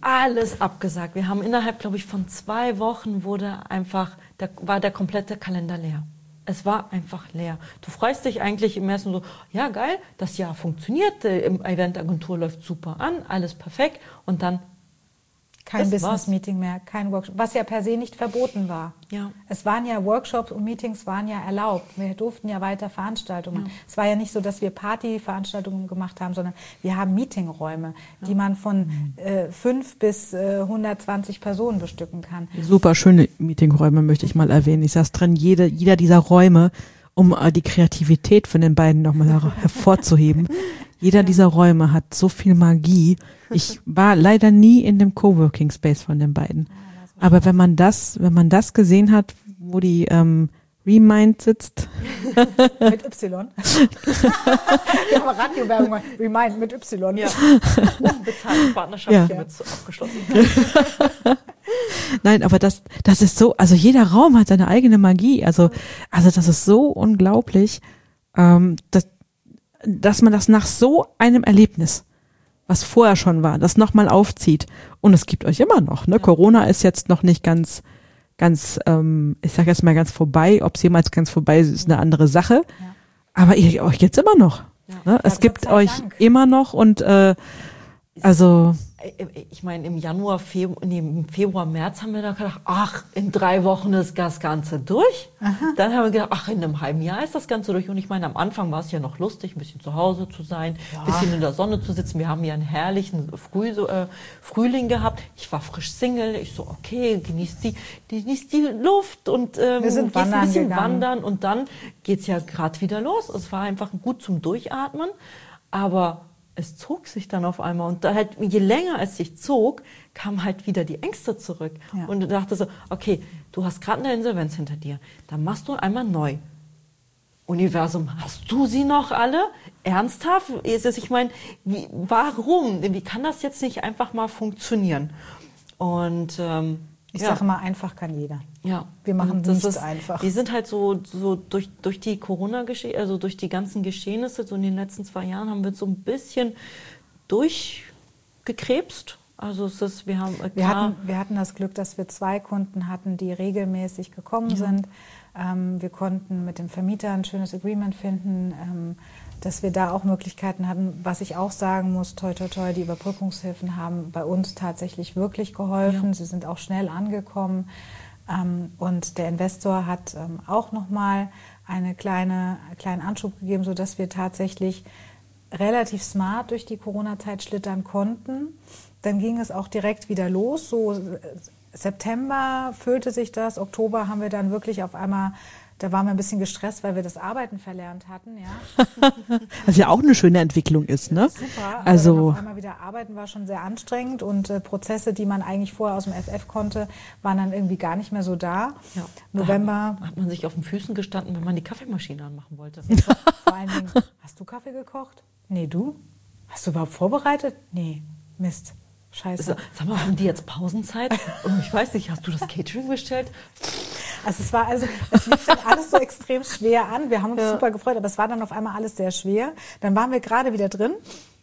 alles abgesagt. Wir haben innerhalb, glaube ich, von zwei Wochen wurde einfach, der, war der komplette Kalender leer. Es war einfach leer. Du freust dich eigentlich im ersten so, ja geil, das Jahr funktioniert, die Eventagentur läuft super an, alles perfekt und dann kein Business-Meeting mehr, kein Workshop, was ja per se nicht verboten war. Ja. Es waren ja Workshops und Meetings waren ja erlaubt. Wir durften ja weiter Veranstaltungen. Ja. Es war ja nicht so, dass wir Partyveranstaltungen gemacht haben, sondern wir haben Meetingräume, ja. die man von äh, fünf bis äh, hundertzwanzig Personen bestücken kann. Super schöne Meetingräume möchte ich mal erwähnen. Ich saß drin, jede, jeder dieser Räume, um äh, die Kreativität von den beiden nochmal her- hervorzuheben. Jeder dieser Räume hat so viel Magie. Ich war leider nie in dem Coworking Space von den beiden. Aber wenn man das, wenn man das gesehen hat, wo die ähm, Remind sitzt. Mit Y. Wir haben Radiowerbung gemacht. Remind mit Y. Ja. Unbezahlte Partnerschaft Ja. hiermit abgeschlossen. Nein, aber das, das ist so, also jeder Raum hat seine eigene Magie. Also, also das ist so unglaublich, ähm, dass, dass man das nach so einem Erlebnis, was vorher schon war, das nochmal aufzieht. Und es gibt euch immer noch, ne? Ja. Corona ist jetzt noch nicht ganz, ganz, ähm, ich sage jetzt mal ganz vorbei. Ob es jemals ganz vorbei ist, ist eine andere Sache. Ja. Aber ihr, euch geht's immer noch. Ja. Ne? Ja, Es Gott gibt sei euch Dank. immer noch und äh, also Ich meine, im Januar, Februar, nee, im Februar, März haben wir da gedacht, ach, in drei Wochen ist das Ganze durch. Dann haben wir gedacht, ach, in einem halben Jahr ist das Ganze durch. Und ich meine, am Anfang war es ja noch lustig, ein bisschen zu Hause zu sein, ein bisschen in der Sonne zu sitzen. Wir haben ja einen herrlichen Früh, so, äh, Frühling gehabt. Ich war frisch Single. Ich so, okay, genießt die, genießt die Luft und ähm, Wir sind gehst ein wandern bisschen gegangen. wandern. Und dann geht's ja gerade wieder los. Es war einfach gut zum Durchatmen. Aber es zog sich dann auf einmal und da halt, je länger es sich zog, kamen halt wieder die Ängste zurück. Ja. Und du dachte so, okay, du hast gerade eine Insolvenz hinter dir, dann machst du einmal neu. Universum, hast du sie noch alle? Ernsthaft? Ist es, ich meine, wie, warum? Wie kann das jetzt nicht einfach mal funktionieren? Und ähm, Ich ja. sage mal, einfach kann jeder. Ja. Wir machen Und das nichts ist, einfach. Wir sind halt so, so durch, durch die Corona-Geschehnisse, also durch die ganzen Geschehnisse, so in den letzten zwei Jahren haben wir so ein bisschen durchgekrebst. Also es ist, wir haben, Wir klar, hatten, wir hatten das Glück, dass wir zwei Kunden hatten, die regelmäßig gekommen sind. Ähm, wir konnten mit dem Vermieter ein schönes Agreement finden, ähm, dass wir da auch Möglichkeiten hatten. Was ich auch sagen muss, toi, toi, toi, die Überbrückungshilfen haben bei uns tatsächlich wirklich geholfen. Ja. Sie sind auch schnell angekommen. Ähm, und der Investor hat ähm, auch nochmal eine kleine, einen kleinen Anschub gegeben, sodass wir tatsächlich relativ smart durch die Corona-Zeit schlittern konnten. Dann ging es auch direkt wieder los. So äh, September füllte sich das, Oktober haben wir dann wirklich auf einmal, da waren wir ein bisschen gestresst, weil wir das Arbeiten verlernt hatten. Ja. was ja auch eine schöne Entwicklung ist, ne? Super, aber Also dann auf einmal wieder arbeiten war schon sehr anstrengend und äh, Prozesse, die man eigentlich vorher aus dem F F konnte, waren dann irgendwie gar nicht mehr so da. ja, November, da hat man sich auf den Füßen gestanden, wenn man die Kaffeemaschine anmachen wollte. vor allen Dingen, hast du Kaffee gekocht? Nee, du? Hast du überhaupt vorbereitet? Nee, Mist. Scheiße. So, sag mal, haben die jetzt Pausenzeit? Oh, ich weiß nicht, hast du das Catering bestellt? Also es war also, es lief dann alles so extrem schwer an. Wir haben uns Ja. super gefreut, aber es war dann auf einmal alles sehr schwer. Dann waren wir gerade wieder drin.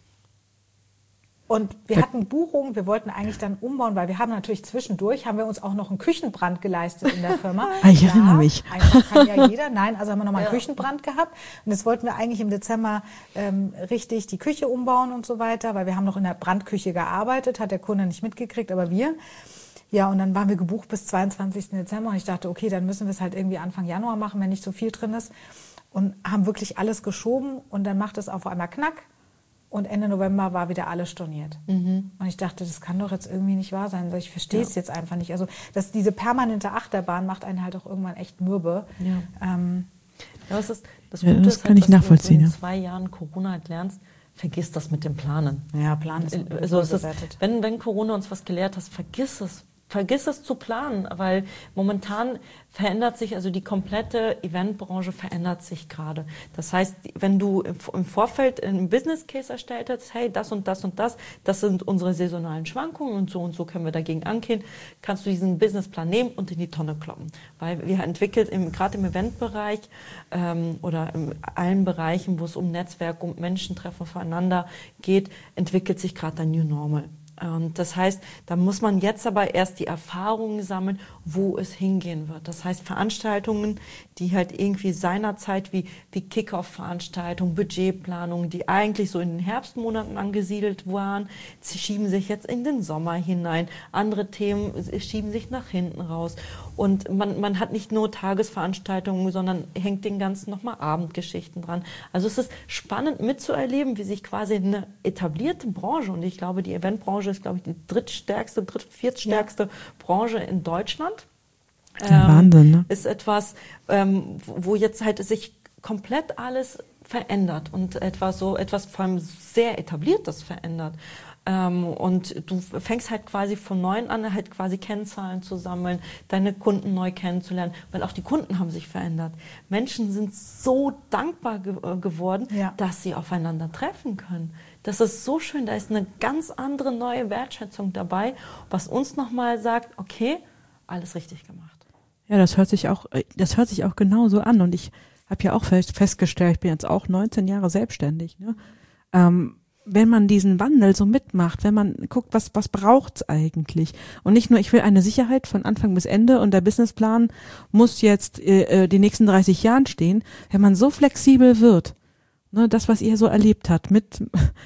Und wir hatten Buchungen, wir wollten eigentlich dann umbauen, weil wir haben natürlich zwischendurch, haben wir uns auch noch einen Küchenbrand geleistet in der Firma. Ah, ich erinnere mich. Einfach kann ja jeder. Nein, also haben wir nochmal einen Ja. Küchenbrand gehabt. Und jetzt wollten wir eigentlich im Dezember ähm, richtig die Küche umbauen und so weiter, weil wir haben noch in der Brandküche gearbeitet, hat der Kunde nicht mitgekriegt, aber wir. Ja, und dann waren wir gebucht bis zweiundzwanzigsten Dezember und ich dachte, okay, dann müssen wir es halt irgendwie Anfang Januar machen, wenn nicht so viel drin ist. Und haben wirklich alles geschoben und dann macht es auf einmal Knack. Und Ende November war wieder alles storniert. Und ich dachte, das kann doch jetzt irgendwie nicht wahr sein. Ich verstehe es jetzt einfach nicht. Also dass diese permanente Achterbahn macht einen halt auch irgendwann echt mürbe. Ja. Ähm, Ja, das ist, das Ja, Gute das ist kann halt, ich dass nachvollziehen, du in ja. zwei Jahren Corona halt lernst, vergiss das mit dem Planen. ja, Plan ist Also es ist, bewertet. wenn, wenn Corona uns was gelehrt hat, vergiss es. Vergiss es zu planen, weil momentan verändert sich, also die komplette Eventbranche verändert sich gerade. Das heißt, wenn du im im Vorfeld einen Business Case erstellt hast, hey, das und das und das, das sind unsere saisonalen Schwankungen und so und so können wir dagegen angehen, kannst du diesen Businessplan nehmen und in die Tonne kloppen. Weil wir entwickelt, im, gerade im Eventbereich ähm, oder in allen Bereichen, wo es um Netzwerk, um Menschentreffen voneinander geht, entwickelt sich gerade ein New Normal. Und das heißt, da muss man jetzt aber erst die Erfahrungen sammeln, wo es hingehen wird. Das heißt, Veranstaltungen, die halt irgendwie seinerzeit wie, wie Kick-Off-Veranstaltungen, Budgetplanungen, die eigentlich so in den Herbstmonaten angesiedelt waren, sie schieben sich jetzt in den Sommer hinein. Andere Themen schieben sich nach hinten raus. Und man, man hat nicht nur Tagesveranstaltungen, sondern hängt den ganzen nochmal Abendgeschichten dran. Also es ist spannend mitzuerleben, wie sich quasi eine etablierte Branche, und ich glaube, die Eventbranche ist, glaube ich, die drittstärkste, dritt-, viertstärkste ja. Branche in Deutschland. Ja, ähm, Wahnsinn, ne? Ist etwas, ähm, wo jetzt halt sich komplett alles verändert und etwas so, etwas vor allem sehr etabliertes verändert. Ähm, und du fängst halt quasi von Neuem an, halt quasi Kennzahlen zu sammeln, deine Kunden neu kennenzulernen, weil auch die Kunden haben sich verändert. Menschen sind so dankbar ge- geworden, ja. dass sie aufeinander treffen können. Das ist so schön, da ist eine ganz andere neue Wertschätzung dabei, was uns nochmal sagt, okay, alles richtig gemacht. Ja, das hört sich auch, das hört sich auch genauso an. Und ich habe ja auch festgestellt, ich bin jetzt auch neunzehn Jahre selbstständig, ne? Ähm, wenn man diesen Wandel so mitmacht, wenn man guckt, was, was braucht's eigentlich? Und nicht nur, ich will eine Sicherheit von Anfang bis Ende und der Businessplan muss jetzt äh, die nächsten dreißig Jahren stehen. Wenn man so flexibel wird, ne, das, was ihr so erlebt habt, mit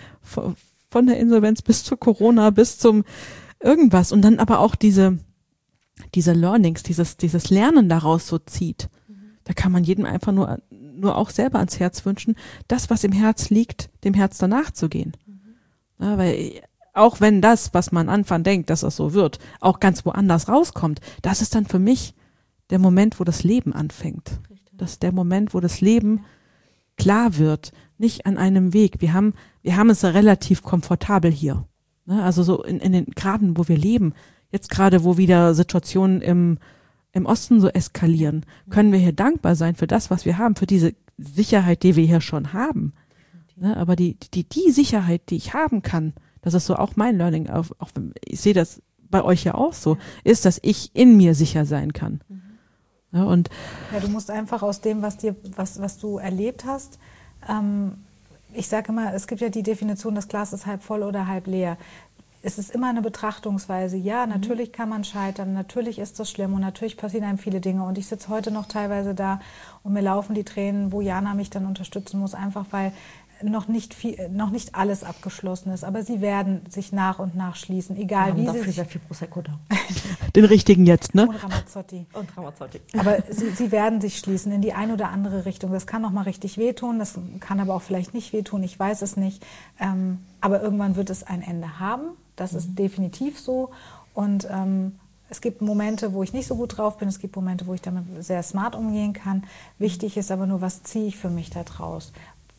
von der Insolvenz bis zu Corona, bis zum irgendwas und dann aber auch diese, diese Learnings, dieses, dieses Lernen daraus so zieht. Mhm. Da kann man jedem einfach nur nur auch selber ans Herz wünschen, das, was im Herz liegt, dem Herz danach zu gehen. Mhm. Ja, weil auch wenn das, was man Anfang denkt, dass das so wird, auch ganz woanders rauskommt, das ist dann für mich der Moment, wo das Leben anfängt. Richtig. Das ist der Moment, wo das Leben ja. klar wird, nicht an einem Weg. Wir haben, wir haben es ja relativ komfortabel hier. Ne? Also so in, in den Graden, wo wir leben, jetzt gerade, wo wieder Situationen im im Osten so eskalieren, können wir hier dankbar sein für das, was wir haben, für diese Sicherheit, die wir hier schon haben. Ne, aber die, die, die Sicherheit, die ich haben kann, das ist so auch mein Learning, auch, auch ich sehe das bei euch ja auch so, ist, dass ich in mir sicher sein kann. Mhm. Ja, und ja, du musst einfach aus dem, was dir, was, was du erlebt hast, ähm, ich sage immer, es gibt ja die Definition, das Glas ist halb voll oder halb leer. Es ist immer eine Betrachtungsweise. Ja, natürlich mhm. kann man scheitern, natürlich ist das schlimm und natürlich passieren einem viele Dinge. Und ich sitze heute noch teilweise da und mir laufen die Tränen, wo Jana mich dann unterstützen muss, einfach weil noch nicht viel, noch nicht alles abgeschlossen ist. Aber sie werden sich nach und nach schließen, egal wie dafür sie sehr viel Prosecco da. Den richtigen jetzt, ne? Und Ramazzotti. Und Ramazzotti. Aber sie, sie werden sich schließen in die eine oder andere Richtung. Das kann noch mal richtig wehtun, das kann aber auch vielleicht nicht wehtun, ich weiß es nicht. Ähm, aber irgendwann wird es ein Ende haben. Das ist definitiv so. Und ähm, es gibt Momente, wo ich nicht so gut drauf bin. Es gibt Momente, wo ich damit sehr smart umgehen kann. Wichtig ist aber nur, was ziehe ich für mich da draus?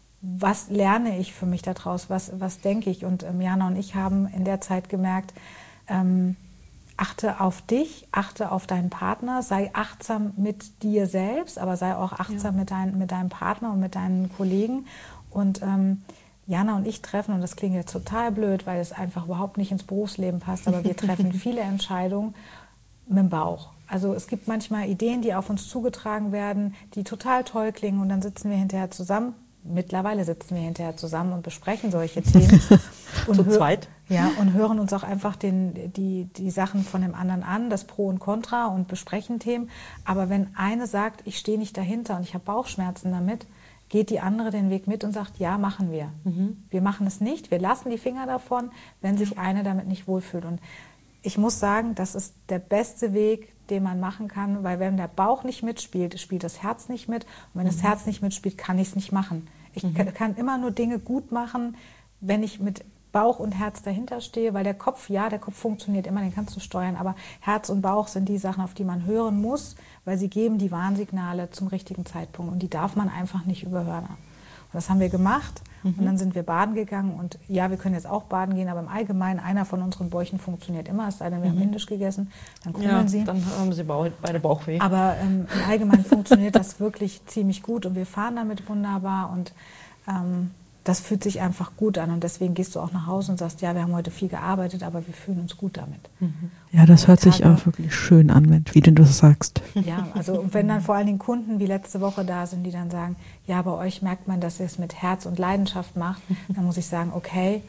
Was lerne ich für mich da draus? Was, was denke ich? Und ähm, Jana und ich haben in der Zeit gemerkt, ähm, achte auf dich, achte auf deinen Partner, sei achtsam mit dir selbst, aber sei auch achtsam ja. mit, dein, mit deinem Partner und mit deinen Kollegen. Und ähm, Jana und ich treffen, und das klingt jetzt total blöd, weil es einfach überhaupt nicht ins Berufsleben passt, aber wir treffen viele Entscheidungen mit dem Bauch. Also es gibt manchmal Ideen, die auf uns zugetragen werden, die total toll klingen und dann sitzen wir hinterher zusammen. Mittlerweile sitzen wir hinterher zusammen und besprechen solche Themen. Und Zu zweit? Ja, und hören uns auch einfach den, die, die Sachen von dem anderen an, das Pro und Contra und besprechen Themen. Aber wenn eine sagt, ich stehe nicht dahinter und ich habe Bauchschmerzen damit, geht die andere den Weg mit und sagt, ja, machen wir. Mhm. Wir machen es nicht, wir lassen die Finger davon, wenn sich eine damit nicht wohlfühlt. Und ich muss sagen, das ist der beste Weg, den man machen kann, weil wenn der Bauch nicht mitspielt, spielt das Herz nicht mit. Und wenn mhm. das Herz nicht mitspielt, kann ich es nicht machen. Ich mhm. kann immer nur Dinge gut machen, wenn ich mit Bauch und Herz dahinter stehe, weil der Kopf, ja, der Kopf funktioniert immer, den kannst du steuern, aber Herz und Bauch sind die Sachen, auf die man hören muss, weil sie geben die Warnsignale zum richtigen Zeitpunkt und die darf man einfach nicht überhören. Und das haben wir gemacht mhm. und dann sind wir baden gegangen und ja, wir können jetzt auch baden gehen, aber im Allgemeinen, einer von unseren Bäuchen funktioniert immer, es sei denn, wir mhm. haben indisch gegessen, dann krummeln ja, sie. Dann haben sie beide Bauchweh. Aber ähm, im Allgemeinen funktioniert das wirklich ziemlich gut und wir fahren damit wunderbar und ähm, das fühlt sich einfach gut an und deswegen gehst du auch nach Hause und sagst, ja, wir haben heute viel gearbeitet, aber wir fühlen uns gut damit. Ja, das hört sich auch wirklich schön an, wie du das sagst. Ja, also und wenn dann vor allen Dingen Kunden wie letzte Woche da sind, die dann sagen, ja, bei euch merkt man, dass ihr es mit Herz und Leidenschaft macht, dann muss ich sagen, okay,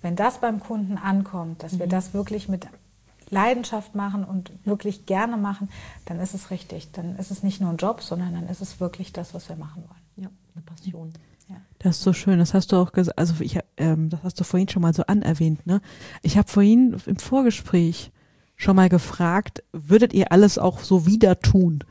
wenn das beim Kunden ankommt, dass wir das wirklich mit Leidenschaft machen und wirklich gerne machen, dann ist es richtig. Dann ist es nicht nur ein Job, sondern dann ist es wirklich das, was wir machen wollen. Ja, eine Passion. Ja. Das ist so schön. Das hast du auch gesagt, also ich, ähm, das hast du vorhin schon mal so anerwähnt, ne? Ich habe vorhin im Vorgespräch schon mal gefragt, würdet ihr alles auch so wieder tun?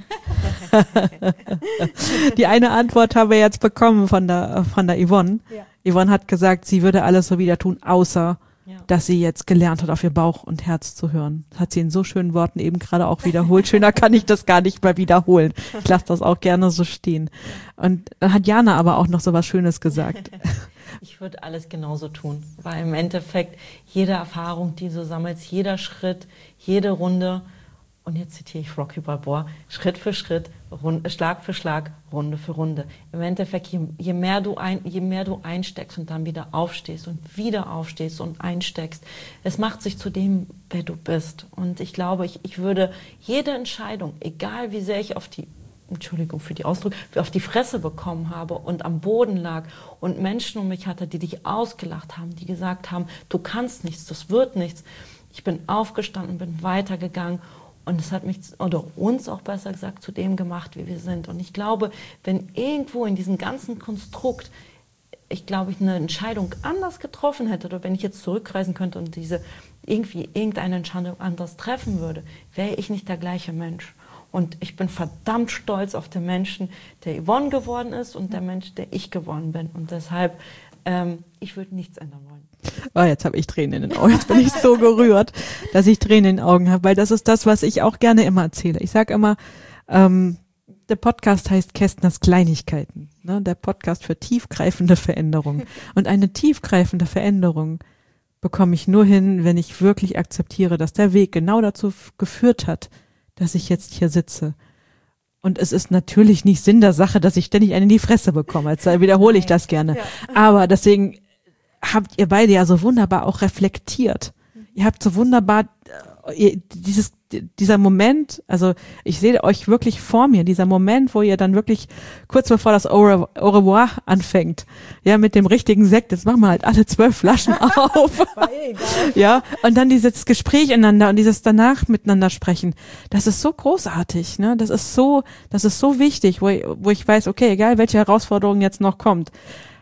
Die eine Antwort haben wir jetzt bekommen von der, von der Yvonne. Ja. Yvonne hat gesagt, sie würde alles so wieder tun, außer Ja. dass sie jetzt gelernt hat, auf ihr Bauch und Herz zu hören. Das hat sie in so schönen Worten eben gerade auch wiederholt. Schöner kann ich das gar nicht mehr wiederholen. Ich lasse das auch gerne so stehen. Und dann hat Jana aber auch noch so was Schönes gesagt. Ich würde alles genauso tun, weil im Endeffekt jede Erfahrung, die du sammelst, jeder Schritt, jede Runde, und jetzt zitiere ich Rocky Balboa, Schritt für Schritt, Runde, Schlag für Schlag, Runde für Runde. Im Endeffekt, je, je, mehr du ein, je mehr du einsteckst und dann wieder aufstehst und wieder aufstehst und einsteckst, es macht sich zu dem, wer du bist. Und ich glaube, ich, ich würde jede Entscheidung, egal wie sehr ich auf die, Entschuldigung für die Ausdruck, auf die Fresse bekommen habe und am Boden lag und Menschen um mich hatte, die dich ausgelacht haben, die gesagt haben, du kannst nichts, das wird nichts. Ich bin aufgestanden, bin weitergegangen. Und es hat mich, oder uns auch besser gesagt, zu dem gemacht, wie wir sind. Und ich glaube, wenn irgendwo in diesem ganzen Konstrukt, ich glaube, ich eine Entscheidung anders getroffen hätte, oder wenn ich jetzt zurückreisen könnte und diese irgendwie irgendeine Entscheidung anders treffen würde, wäre ich nicht der gleiche Mensch. Und ich bin verdammt stolz auf den Menschen, der Yvonne geworden ist und der Mensch, der ich geworden bin. Und deshalb, ähm, ich würde nichts ändern wollen. Oh, jetzt habe ich Tränen in den Augen. Jetzt bin ich so gerührt, dass ich Tränen in den Augen habe, weil das ist das, was ich auch gerne immer erzähle. Ich sage immer, ähm, der Podcast heißt Kästners Kleinigkeiten, ne? Der Podcast für tiefgreifende Veränderungen. Und eine tiefgreifende Veränderung bekomme ich nur hin, wenn ich wirklich akzeptiere, dass der Weg genau dazu f- geführt hat, dass ich jetzt hier sitze. Und es ist natürlich nicht Sinn der Sache, dass ich ständig einen in die Fresse bekomme. Jetzt wiederhole ich das gerne. Ja. Aber deswegen habt ihr beide ja so wunderbar auch reflektiert. Ihr habt so wunderbar äh, ihr, dieses dieser Moment, also ich sehe euch wirklich vor mir, dieser Moment, wo ihr dann wirklich kurz bevor das Au re- Au revoir anfängt, ja, mit dem richtigen Sekt, jetzt machen wir halt alle zwölf Flaschen auf. War eh egal. Ja, und dann dieses Gespräch ineinander und dieses danach miteinander sprechen, das ist so großartig, ne? Das ist so, das ist so wichtig, wo ich, wo ich weiß, okay, egal welche Herausforderung jetzt noch kommt,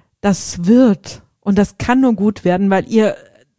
das wird und das kann nur gut werden, weil ihr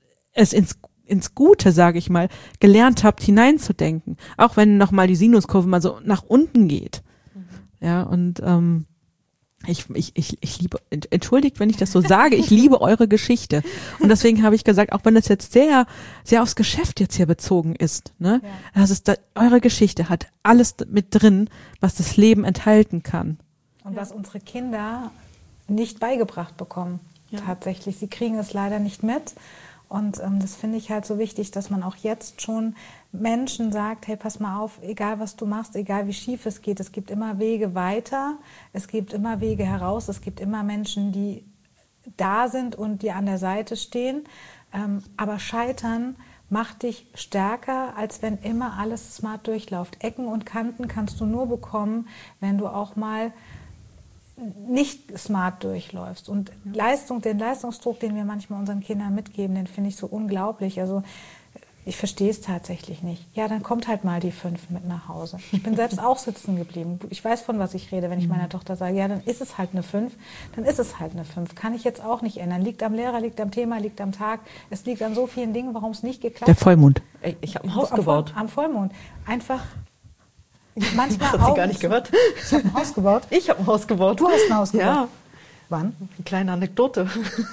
es ins ins Gute, sage ich mal, gelernt habt, hineinzudenken. Auch wenn nochmal die Sinuskurve mal so nach unten geht. Mhm. Ja, und ähm, ich, ich, ich, ich liebe, entschuldigt, wenn ich das so sage, ich liebe eure Geschichte. Und deswegen habe ich gesagt, auch wenn das jetzt sehr, sehr aufs Geschäft jetzt hier bezogen ist, ne, ja. Das ist da, eure Geschichte hat alles mit drin, was das Leben enthalten kann. Und was unsere Kinder nicht beigebracht bekommen, ja. Tatsächlich. Sie kriegen es leider nicht mit. Und ähm, das finde ich halt so wichtig, dass man auch jetzt schon Menschen sagt, hey, pass mal auf, egal was du machst, egal wie schief es geht, es gibt immer Wege weiter, es gibt immer Wege heraus, es gibt immer Menschen, die da sind und dir an der Seite stehen. Ähm, aber Scheitern macht dich stärker, als wenn immer alles smart durchläuft. Ecken und Kanten kannst du nur bekommen, wenn du auch mal nicht smart durchläufst. Und Leistung, den Leistungsdruck, den wir manchmal unseren Kindern mitgeben, den finde ich so unglaublich. Also ich verstehe es tatsächlich nicht. Ja, dann kommt halt mal die fünf mit nach Hause. Ich bin selbst auch sitzen geblieben. Ich weiß, von was ich rede, wenn ich meiner Tochter sage, ja, dann ist es halt eine fünf, dann ist es halt eine fünf. Kann ich jetzt auch nicht ändern. Liegt am Lehrer, liegt am Thema, liegt am Tag. Es liegt an so vielen Dingen, warum es nicht geklappt hat. Der Vollmond. Ey, ich habe ein Haus am, gebaut. Am Vollmond. Einfach manchmal Das hat sie Augen gar nicht zu- gehört. Ich habe ein Haus gebaut. Ich habe ein Haus gebaut. Du hast ein Haus gebaut? Ja, Wann? eine kleine Anekdote.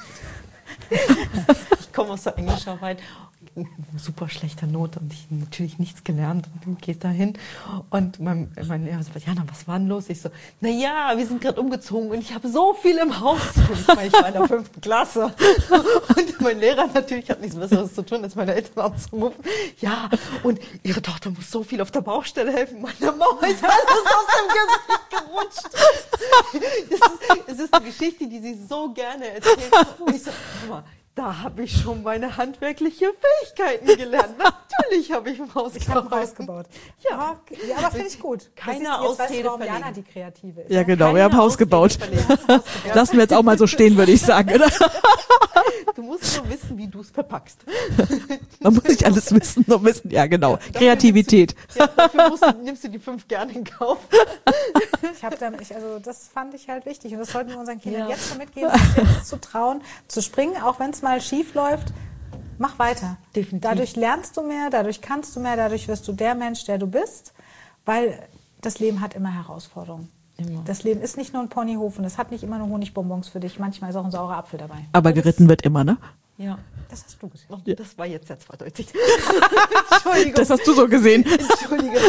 Ich komme aus der Englischarbeit, super schlechter Note und ich natürlich nichts gelernt. Und du gehst da hin und mein, mein Lehrer sagt, Jana, was war denn los? Ich so, na ja, wir sind gerade umgezogen und ich habe so viel im Haus. Und ich meine, ich war in der fünften Klasse. Und mein Lehrer natürlich hat nichts Besseres zu tun, als meine Eltern anzurufen. Ja, und ihre Tochter muss so viel auf der Baustelle helfen. Meine Mama ist alles aus dem Gesicht gerutscht. Das ist, das ist eine Geschichte, die sie so gerne erzählt. Und ich so, Mama, Da habe ich schon meine handwerkliche Fähigkeiten gelernt. Natürlich habe ich ein Haus Ich habe ein Haus gebaut. Ja, ja aber finde ich gut. Keine das ist, jetzt Ausrede weißt du, warum verlegen. Jana die Kreative ist. Ja, ne? genau, Keine wir haben ein Haus Ausrede gebaut. verlegen. Lassen wir jetzt auch mal so stehen, würde ich sagen, oder? Du musst nur wissen, wie du es verpackst. Man muss nicht alles wissen, nur wissen. Ja, genau. Ja, dafür Kreativität. nimmst du, ja, dafür musst du, nimmst du die fünf gerne in Kauf. Ich habe da, ich, also das fand ich halt wichtig und das sollten wir unseren Kindern Ja. jetzt schon mitgeben, sich jetzt zu trauen, zu springen, auch wenn es mal schief läuft. Mach weiter. Definitiv. Dadurch lernst du mehr, dadurch kannst du mehr, dadurch wirst du der Mensch, der du bist, weil das Leben hat immer Herausforderungen. Immer. Das Leben ist nicht nur ein Ponyhof und es hat nicht immer nur Honigbonbons für dich, manchmal ist auch ein saurer Apfel dabei. Aber geritten wird immer, ne? Ja. Das hast du gesehen. Oh, das war jetzt sehr zweideutig. Entschuldigung. Das hast du so gesehen. Entschuldige.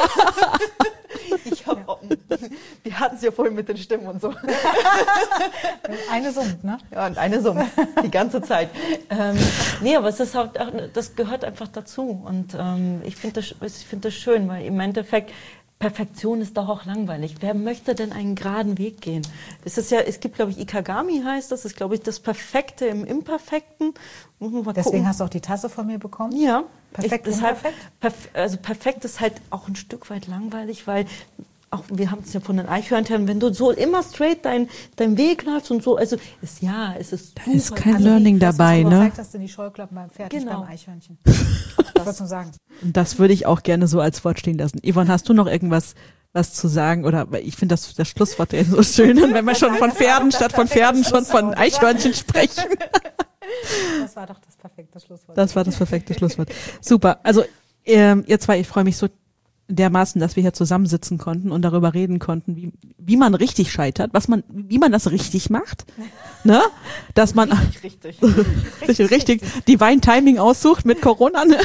Ich hab, auch- wir hatten es ja vorhin mit den Stimmen und so. Eine summt, ne? Ja, und eine Summe, die ganze Zeit. Ähm, nee, aber es ist halt, das gehört einfach dazu. Und ähm, ich finde das, ich find das schön, weil im Endeffekt Perfektion ist doch auch langweilig. Wer möchte denn einen geraden Weg gehen? Es ist ja, es gibt, glaube ich, Ikagami heißt das, ist, glaube ich, das Perfekte im Imperfekten. Muss man mal Deswegen gucken. hast du auch die Tasse von mir bekommen. Ja. Perfekt, ich, deshalb, imperfekt? perf also perfekt ist halt auch ein Stück weit langweilig, weil auch wir haben es ja von den Eichhörnchen, wenn du so immer straight deinen dein Weg läufst und so, also ist ja, es ist Da ist super. kein Also Learning wie, dass du dabei, so ne? gezeigt hast, in die Scheuklappen beim Pferd, nicht Genau. beim Eichhörnchen. Ich wollte nur sagen. Und das würde ich auch gerne so als Wort stehen lassen. Yvonne, hast du noch irgendwas was zu sagen? Oder weil ich finde das, das Schlusswort ja so schön, wenn wir schon von Pferden statt von Pferden schon von Eichhörnchen sprechen. Das war doch das perfekte Schlusswort. Das war das perfekte Schlusswort. Super. Also ähm, ihr zwei, ich freue mich so dermaßen, dass wir hier zusammensitzen konnten und darüber reden konnten, wie, wie man richtig scheitert, was man, wie man das richtig macht, ne? Dass man Richtig. richtig, richtig Divine Timing aussucht mit Corona. Ne?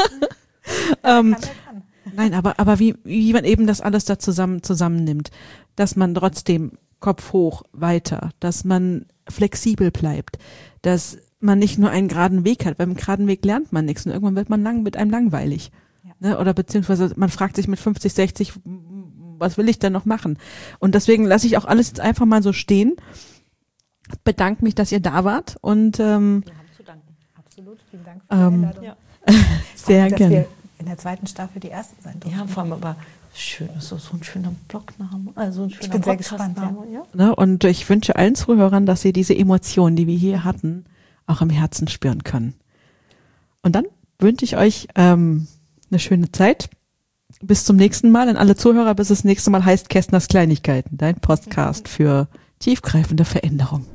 ähm, Kann, der kann. nein, aber aber wie wie man eben das alles da zusammen zusammennimmt, dass man trotzdem Kopf hoch weiter, dass man flexibel bleibt, dass man nicht nur einen geraden Weg hat. Beim geraden Weg lernt man nichts und irgendwann wird man lang mit einem langweilig. Ja. Ne? Oder beziehungsweise man fragt sich mit fünfzig, sechzig, was will ich denn noch machen? Und deswegen lasse ich auch alles jetzt einfach mal so stehen. Bedanke mich, dass ihr da wart und ähm, Wir haben zu danken. Absolut. Vielen Dank für die Ähm, Einladung. Ja. sehr dass gerne. wir in der zweiten Staffel die Ersten sein durften. Ja, vor allem aber schön, so, so ein schöner Blogname, also ein schöner bin sehr gespannt, Podcastname, ja. Ne? Und ich wünsche allen Zuhörern, dass sie diese Emotionen, die wir hier hatten, auch im Herzen spüren können. Und dann wünsche ich euch ähm, eine schöne Zeit. Bis zum nächsten Mal. An alle Zuhörer, bis das nächste Mal heißt Kästners Kleinigkeiten, dein Podcast für tiefgreifende Veränderung.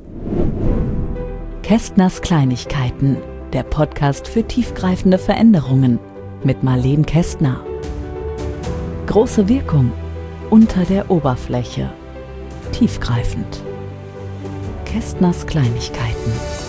Kästners Kleinigkeiten, der Podcast für tiefgreifende Veränderungen mit Marleen Kästner. Große Wirkung unter der Oberfläche. Tiefgreifend. Kästners Kleinigkeiten.